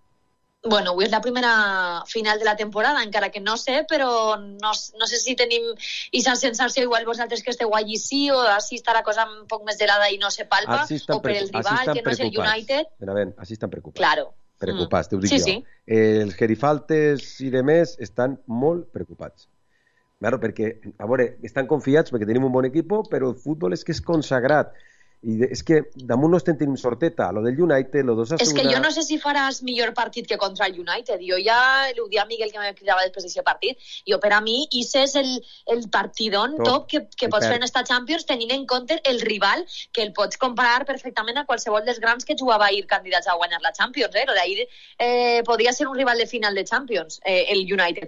Bueno, avui és la primera final de la temporada, encara que no sé, però no sé si tenim aquesta sensació, igual vosaltres que esteu allí sí, o així està la cosa un poc més gelada i no se palpa, o per el rival, que no és el United. Ben, així estan preocupats. Claro. Preocupats, t'ho dic jo. Sí. Els gerifaltes i demés estan molt preocupats. Claro, perquè, a veure, estan confiats perquè tenim un bon equip, però el futbol és que és consagrat. I és que damunt no estem tenint sorteta. Lo del United, lo d'Osasuna... És que jo no sé si faràs millor partit que contra el United. Jo ja ho dia a Miguel que me cridava després d'aquest partit. Jo, per a mi, ese és el partidón top que pots fer en esta Champions tenint en compte el rival, que el pots comparar perfectament a qualsevol dels grans que jugava a ir candidats a guanyar la Champions. Lo d'ahir podria ser un rival de final de Champions, el United.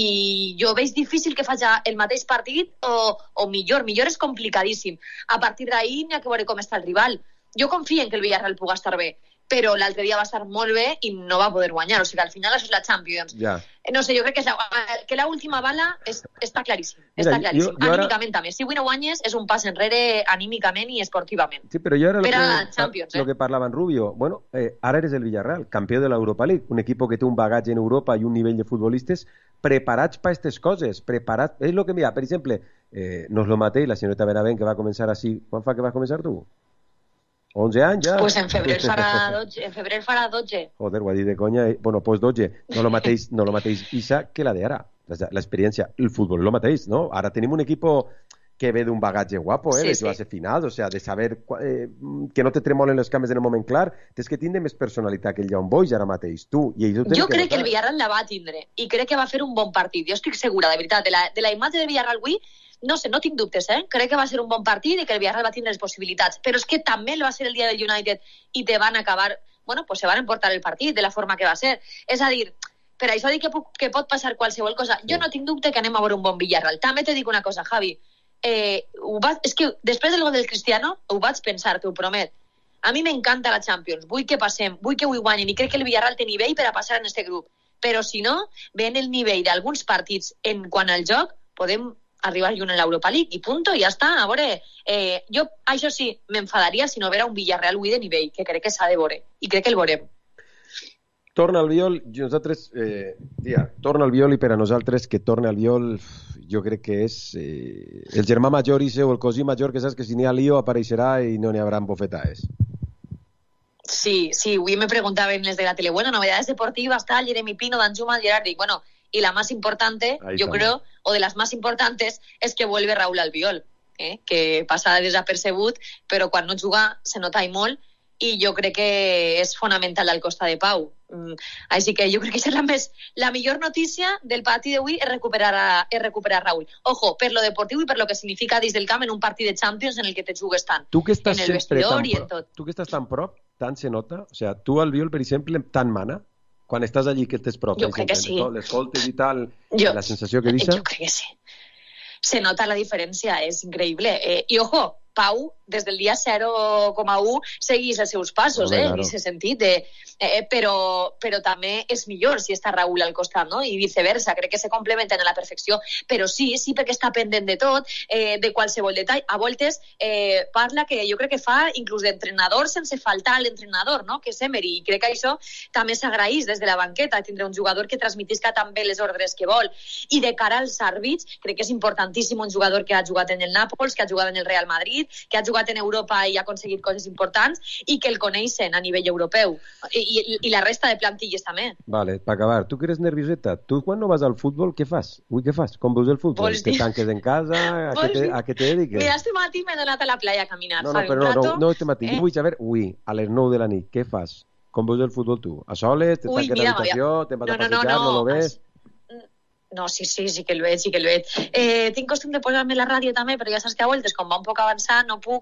I jo veig difícil que faci el mateix partit o millor és complicadíssim. A partir d'ahir n'hi ha que veure com està el rival. Jo confio en que el Villarreal pugui estar bé, però l'altre dia va estar molt bé i no va poder guanyar, o sigui que al final això és la Champions. Ja. No sé, jo crec que l'última bala està claríssim. Mira, està claríssim. Anímicament també. Si avui no guanyes és un pas enrere anímicament i esportivament. Sí, però jo era lo que parlava en Rubio. Bueno, ara eres el Villarreal, campió de l'Europa League, un equip que té un bagatge en Europa i un nivell de futbolistes preparats per aquestes coses, preparats. És el que, mira, per exemple, no és el mateix la senyorita Benavent que va començar així. Quan fa que vas començar tu? 11 anys ja? Pues en febrer farà 12. Joder, ho ha dit de conya. Bueno, pues 12. No lo mateix Isa que la de ara. L'experiència, el futbol lo mateix, no? Ara tenim un equip que ve d'un bagatge guapo, de jugar-se finals, o sea, de saber que no te tremolen les cames en el moment clar. Tens que tindre més personalitat que el Young Boys ara mateix, tu. Jo crec que el Villarreal la va tindre i crec que va fer un bon partit. Jo estic segura, de veritat, de la imatge del Villarreal avui. No sé, no tinc dubtes, crec que va ser un bon partit i que el Villarreal va tindre les possibilitats, però és que també el va ser el dia del United i te van acabar, bueno, pues se van emportar el partit de la forma que va ser. És a dir, per això dic que pot passar qualsevol cosa. Jo no tinc dubte que anem a veure un bon Villarreal. També te dic una cosa, Javi, és que després del gol del Cristiano ho vaig pensar, t'ho promet. A mi m'encanta la Champions, vull que passem, vull que ho guanyin i crec que el Villarreal té nivell per a passar en este grup, però si no, veient el nivell d'alguns partits en quant al joc, podem arribar lluny a l'Europa League i punto, i ja està. A veure, jo això sí, m'enfadaria si no vera un Villarreal avui de nivell, que crec que s'ha de veure, i crec que el veurem. Torna al Viol, nosaltres, torna al Viol, i per a nosaltres que torna al Viol, jo crec que és el germà major o el cosí major, que saps que si n'hi ha lío apareixerà i no n'hi haurà bofetades. Sí, avui me preguntaven les de la tele, bueno, novedades deportivas, tal, Jeremy Pino, Danjuma, Gerard, y bueno, y la más importante, yo creo, o de las más importantes, es que vuelve Raúl Albiol, que passa desapercebut, però quan no juga se nota i molt, i jo crec que és fonamental al costat de Pau. Així que jo crec que és la millor notícia del partit d'avui és recuperar Raúl. Ojo, per lo deportiu i per lo que significa dins del camp en un partit de Champions en el que te jugues tant. Tu que estàs en el vestidor i en tot. Tu que estàs tan prop, tant se nota? O sea, tu al Albiol, per exemple, tant mana? Quan estàs allí que estàs prop? Jo crec que sí. L'escoltes i tal, la sensació que deixa? Jo crec que sí. Se nota la diferència, és increïble. I ojo, Pau, des del dia 0,1 seguís els seus passos, en aquest sentit, però també és millor si està Raúl al costat, no? I viceversa, crec que se complementen a la perfecció, però sí, perquè està pendent de tot, de qualsevol detall. A voltes parla que jo crec que fa inclús d'entrenador sense faltar a l'entrenador, no? Que és Emery, i crec que això també s'agraeix des de la banqueta, tindre un jugador que transmetisca també les ordres que vol. I de cara als àrbits, crec que és importantíssim un jugador que ha jugat en el Nàpols, que ha jugat en el Real Madrid, que ha jugat en Europa i ha aconseguit coses importants i que el coneixen a nivell europeu. I la resta de plantilles també. Vale, per acabar, tu que eres nervioseta, tu quan no vas al futbol, què fas? Ui, què fas? Com veus el futbol? Te tanques en casa? A què te dediques? Mira, este matí m'he donat a la playa a caminar. No, este matí. Jo vull saber, a les 9 de la nit, què fas? Com veus el futbol tu? A soles? Te tanques a l'habitació? Te'n vas a passejar? No lo ves? No, sí que el veig, tinc costum de posar-me la ràdio també, però ja saps que a voltes, com va un poc avançar, no puc,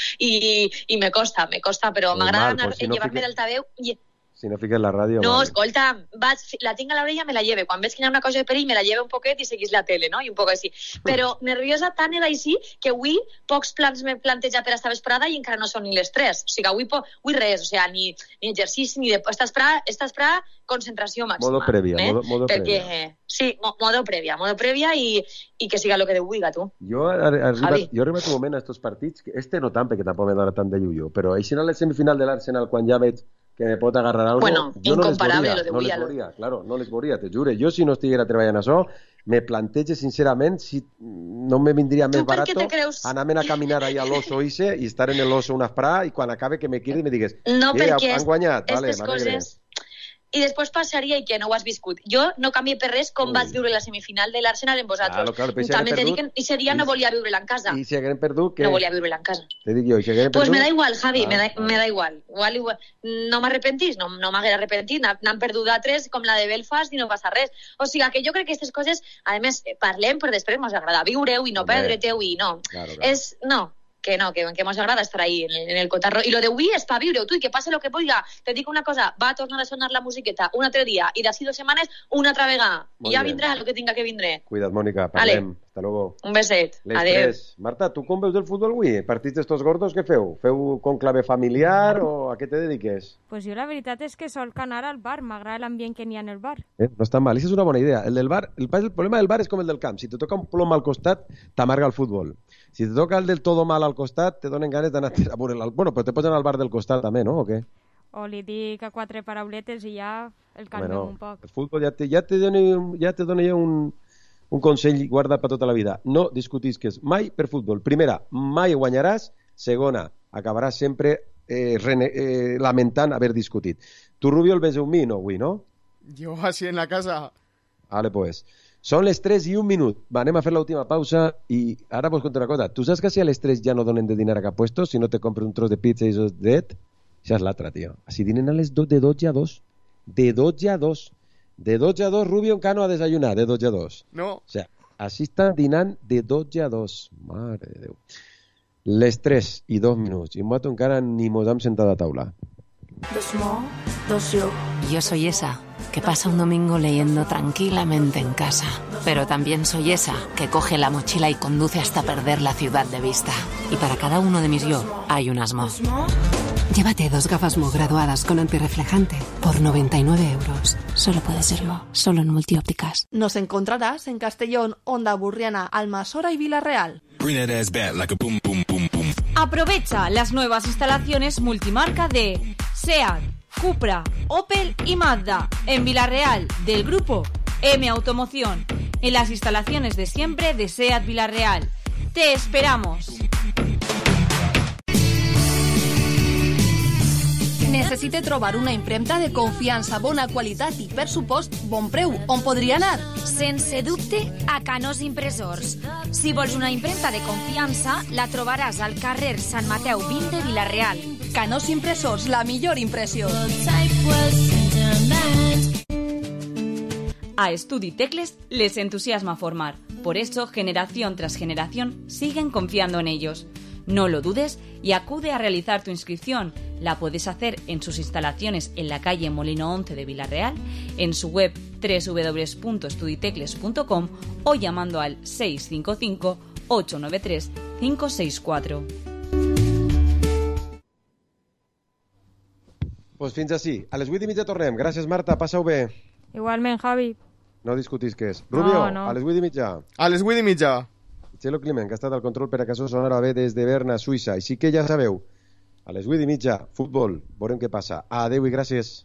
i me costa, però m'agrada anar llevar-me l'altaveu i... Si no fiques la ràdio... No, escolta, la tinc a l'orella, me la lleve. Quan veig que hi ha una cosa de perill, me la lleve un poquet i seguís la tele, no? I un poc així. Però nerviosa tant era així que avui pocs plans m'he plantejat per esta vesprada i encara no són ni les 3. O sigui, avui res, o sigui, ni exercici, ni de... Esta vesprada, concentració màxima. Modo prèvia, modo prèvia. Sí, modo prèvia i que siga el que Déu vulgui, tu. Jo he arribat un moment a estos partits, no tant, perquè tampoc m'he donat tant de llullo, però així a la semifinal de l'Arsenal, quan ja veig que me pot agarrar algo, jo incomparable, no les veuria, te jure. Jo, si no estiguera treballant això, me plantejo sincerament si no me vindria més barat anar-me a caminar ahí a l'oso ese i estar en l'oso una esprà i quan acabe que me quedi i me digues han guanyat, vale, m'alegre. I després passaria i que no ho has viscut. Jo no canvio per res com vaig viure la semifinal de l'Arsenal en vosaltres. També te dic que i ese dia no volia viure-la en casa. I si haguem perdut, què? No volia viure-la en casa. Te dic jo, i si haguem perdut... Pues me da igual, Javi, me da igual. No m'arrepentís, no m'haguera arrepentit. N'han perdut d'altres com la de Belfast i no passa res. O sigui que jo crec que aquestes coses, a més, parlem, però després mos agrada viure-ho i no perdre-te-ho i no. És... No. Que mos agrada estar ahí en el cotarro. I lo de avui és pa viure-ho, tu, i que passe lo que vulga. Te dic una cosa, va a tornar a sonar la musiqueta un altre dia, i d'ací 2 setmanes una altra vegada. I ja vindrà el que tinga que vindre. Cuida't, Mònica, parlem. Hasta luego. Un beset. Adéu. Marta, tu com veus el futbol avui? Partits d'estos gordos, què feu? Feu conclave familiar o a què te dediques? Pues jo la veritat és que sol anar al bar, m'agrada l'ambient que n'hi ha en el bar. No està mal, això és una bona idea. El del bar, el problema del bar és com el del camp. Si te toca un plom al costat, t'amarga el futbol. Si te toca el del todo mal al costat, te donen ganes d'anar a veure el... Bueno, però te posen al bar del costat també, no? O què? O li dic a 4 parauletes i ja el calmem un poc. El futbol ja te dona un consell guardat per tota la vida. No discutisques mai per futbol. Primera, mai guanyaràs. Segona, acabaràs sempre lamentant haver discutit. Tu, Rubio, el ves un mi, no, avui, no? Jo així en la casa. Vale, pues... Són les 3 i 1 minut. Va, anem a fer l'última pausa i ara vos conto una cosa. Tu saps que si a les 3 ja no donen de dinar a cap puesto, si no te compres un tros de pizza i sos det, això és l'altra, tio. Així dinen a les 2 de 12 a 2. De 12 a 2. De 12 a 2, Rubio encara no ha desayunat, de 12 a 2. No. O sea, així estan dinant de 12 a 2. Mare de Déu. Les 3 i 2 minuts. I nosaltres encara ni mos hem sentat a taula. Yo soy esa que pasa un domingo leyendo tranquilamente en casa. Pero también soy esa que coge la mochila y conduce hasta perder la ciudad de vista. Y para cada uno de mis yo hay un Asmo. Llévate 2 gafas Mo graduadas con antirreflejante por 99 euros. Solo puede serlo, solo en Multiópticas. Nos encontrarás en Castellón, Onda Burriana, Almasora y Villarreal. Aprovecha las nuevas instalaciones multimarca de SEAT, Cupra, Opel y Mazda en Villarreal del grupo M Automoción, en las instalaciones de siempre de SEAT Villarreal. ¡Te esperamos! Necessite trobar una impremta de confiança, bona qualitat i, per supost, bon preu. On podria anar? Sense dubte, a Canós Impressors. Si vols una impremta de confiança, la trobaràs al carrer Sant Mateu 20 de Vilareal. Canós Impressors, la millor impressió. A Estudi Tecles les entusiasma formar. Por eso, generación tras generación, siguen confiando en ellos. No lo dudes y acude a realizar tu inscripción. La puedes hacer en sus instalaciones en la calle Molino 11 de Villarreal, en su web www.estuditecles.com o llamando al 655 893 564. Pues fins així. A les 8:30 tornem. Gràcies, Marta. Passa-ho bé. Igualment, Javi. No discutisques. Rubio, no. a les 8:30. A les 8:30. Txelo Climent, que ha estat al control per a que això sonara bé des de Berna, Suïssa. Així que ja sabeu, a les 8:30, futbol. Veurem què passa. Adeu i gràcies.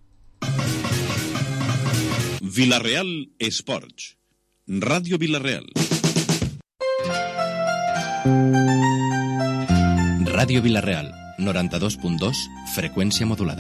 Villarreal Esports. Ràdio Villarreal. Ràdio Villarreal, 92.2, freqüència modulada.